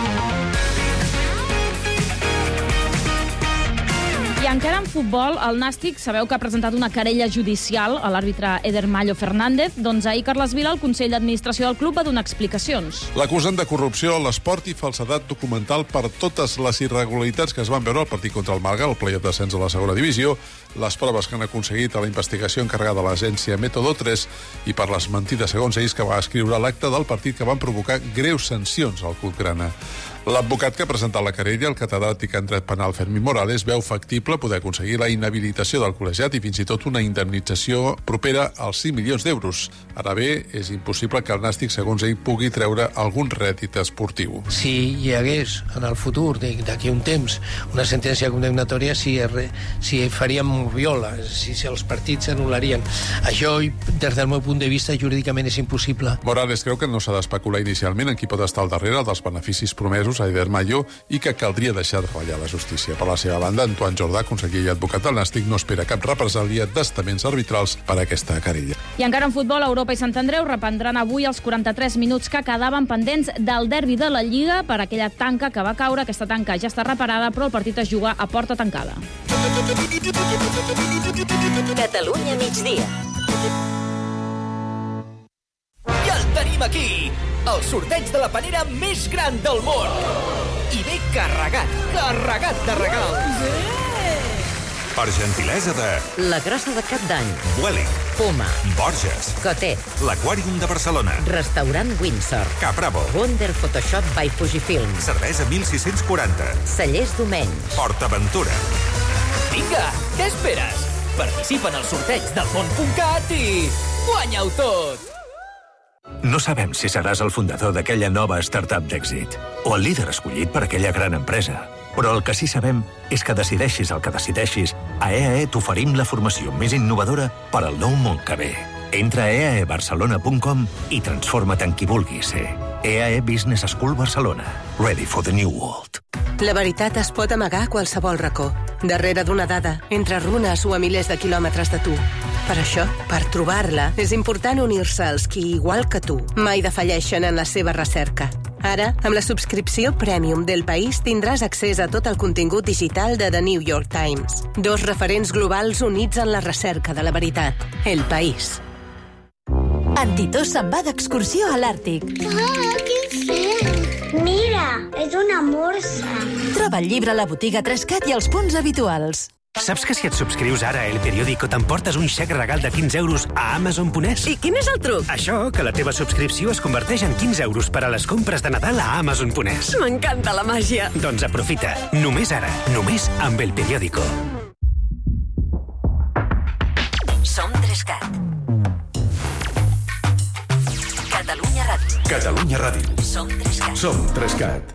I encara en futbol, el Nàstic, sabeu que ha presentat una querella judicial a l'àrbitre Eder Mallo Fernández. Doncs ahir, Carles Vila, el Consell d'Administració del club, va donar explicacions. L'acusen de corrupció a l'esport i falsedat documental per totes les irregularitats que es van veure al partit contra el Marga, el play-off d'ascens a la segona divisió, les proves que han aconseguit a la investigació encarregada a l'agència Método tres i per les mentides, segons ells, que va escriure l'acte del partit que van provocar greus sancions al club grana. L'advocat que ha presentat la querella, el catedràtic en dret penal Fermín Morales, veu factible poder aconseguir la inhabilitació del col·legiat i fins i tot una indemnització propera als cinc milions d'euros. Ara bé, és impossible que el Nàstic, segons ell, pugui treure algun rèdit esportiu. Si hi hagués en el futur, d'aquí un temps, una sentència condemnatòria, si, si faríem viola, si, si els partits s'anul·larien. Això, des del meu punt de vista, jurídicament és impossible. Morales creu que no s'ha d'especular inicialment en qui pot estar al darrere dels beneficis promesos a Eder Mallo i que caldria deixar de treballar a la justícia. Per la seva banda, Antoine Jordà, conseller i advocat del Nàstic, no espera cap represàlia d'estaments arbitrals per a aquesta querella. I encara en futbol, Europa i Sant Andreu reprendran avui els quaranta-tres minuts que quedaven pendents del derbi de la Lliga per aquella tanca que va caure. Aquesta tanca ja està reparada, però el partit es juga a porta tancada. Catalunya migdia. I el tenim aquí! El sorteig de la panera més gran del món. I ve carregat, carregat de regals. Per gentilesa de... La Grossa de Cap d'Any. Vueling. Puma. Borges. Cotet. L'Aquàrium de Barcelona. Restaurant Windsor. Capravo. Wonder Photoshop by Fujifilm. Cervesa mil sis-cents quaranta. Cellers Domenys. PortAventura. Vinga, què esperes? Participa en el sorteig del món punt cat i guanya-ho tot! No sabem si seràs el fundador d'aquella nova startup d'èxit o el líder escollit per aquella gran empresa. Però el que sí sabem és que decideixis el que decideixis, a E A E t'oferim la formació més innovadora per al nou món que ve. Entra a e a e barcelona punt com i transforma't en qui vulguis ser. E A E Business School Barcelona. Ready for the new world. La veritat es pot amagar a qualsevol racó. Darrere d'una dada, entre runes o a milers de quilòmetres de tu. Per això, per trobar-la, és important unir-se als qui, igual que tu, mai defalleixen en la seva recerca. Ara, amb la subscripció Premium del País tindràs accés a tot el contingut digital de The New York Times. Dos referents globals units en la recerca de la veritat. El País. Antitós se'n va d'excursió a l'Àrtic. Ah, quin fred! Mira, és una morsa. Troba el llibre a la botiga Trescat i els punts habituals. Saps que si et subscrius ara a El Periódico t'emportes un xec regal de quinze euros a Amazon punt es? I quin és el truc? Això, que la teva subscripció es converteix en quinze euros per a les compres de Nadal a Amazon punt es. M'encanta la màgia. Doncs aprofita. Només ara. Només amb El Periódico. Som Trescat. Catalunya Ràdio. Catalunya Ràdio. Som Trescat. Som Trescat.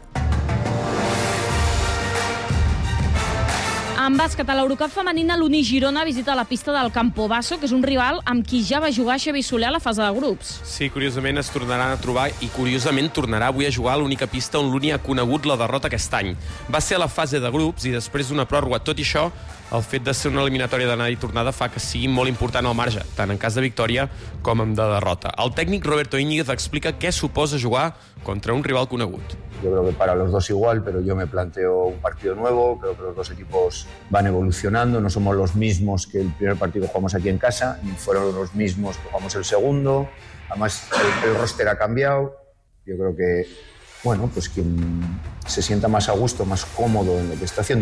En bàsquet, a l'Eurocup femenina, l'Uni Girona visita la pista del Campobasso, que és un rival amb qui ja va jugar Xavi Soler a la fase de grups. Sí, curiosament es tornaran a trobar i curiosament tornarà avui a jugar a l'única pista on l'Uni ha conegut la derrota aquest any. Va ser a la fase de grups i després d'una pròrroga. Tot i això, el fet de ser una eliminatòria d'anada i tornada fa que sigui molt important al marge, tant en cas de victòria com en de derrota. El tècnic Roberto Íñiguez explica què suposa jugar contra un rival conegut. Yo creo que para los dos igual, pero yo me planteo un partido nuevo. Creo que los dos equipos van evolucionando. No somos los mismos que el primer partido que jugamos aquí en casa, ni fueron los mismos que jugamos el segundo. Además, el, el roster ha cambiado. Yo creo que, bueno, pues quien se sienta más a gusto, más cómodo en lo que está haciendo,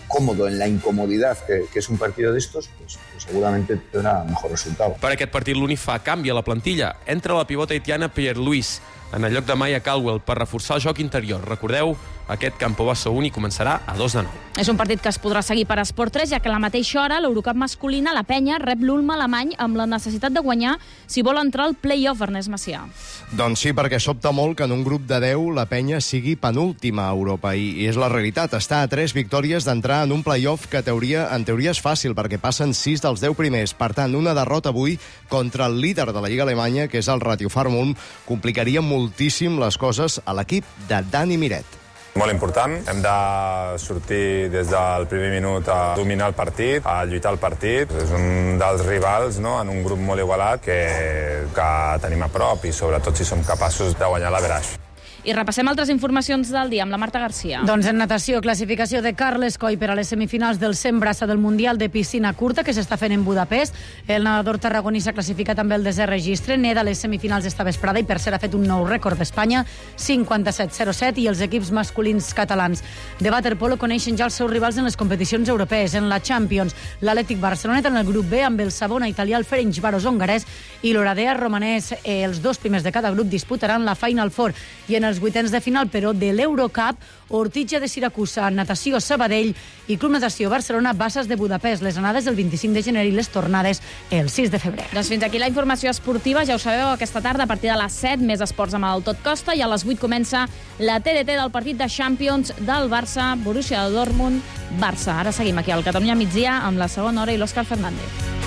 cómodo en la incomodidad que, que es un partido de estos, pues, pues seguramente tendrá mejor resultado. Per aquest partit l'Uni fa canvi a la plantilla. Entra la pivota haitiana Pierre-Louis en el lloc de Maya Caldwell per reforçar el joc interior. Recordeu, aquest Campo Basso Uni començarà a dos de nou. És un partit que es podrà seguir per Esport tres, ja que a la mateixa hora l'Eurocup masculina, la Penya, rep l'Ulm alemany amb la necessitat de guanyar si vol entrar al play-off, Ernest Macià. Doncs sí, perquè sobta molt que en un grup de deu la Penya sigui penúltima a Europa, i, i és la realitat. Està a tres victòries d'entrar en un play-off que teoria, en teoria és fàcil, perquè passen sis dels deu primers. Per tant, una derrota avui contra el líder de la Lliga Alemanya, que és el Ratio Farmum, complicaria moltíssim les coses a l'equip de Dani Miret. Molt important. Hem de sortir des del primer minut a dominar el partit, a lluitar el partit. És un dels rivals, no?, en un grup molt igualat que, que tenim a prop, i sobretot si som capaços de guanyar l'averaix. I repassem altres informacions del dia amb la Marta Garcia. Doncs en natació, classificació de Carles Coll per a les semifinals del cent braça del Mundial de piscina curta que s'està fent en Budapest. El nedador tarragoní s'ha classificat amb el desè registre. Neda a les semifinals esta vesprada i per cert ha fet un nou rècord d'Espanya, cinquanta-set zero set, i els equips masculins catalans de waterpolo coneixen ja els seus rivals en les competicions europees. En la Champions, l'Atlètic Barceloneta en el grup B amb el Savona italià, el Ferencváros hongarès i l'Oradea romanès. Els dos primers de cada grup disputaran la Final Four. I en els vuitens de final, però, de l'Eurocup, Ortitxa de Siracusa, Natació Sabadell i Club Natació Barcelona, Basses de Budapest. Les anades el vint-i-cinc de gener i les tornades el sis de febrer. Doncs fins aquí la informació esportiva. Ja ho sabeu, aquesta tarda, a partir de les set, més esports amb el Tot Costa, i a les vuit comença la T D T del partit de Champions del Barça, Borussia Dortmund, Barça. Ara seguim aquí al Catalunya migdia amb la segona hora i l'Òscar Fernández.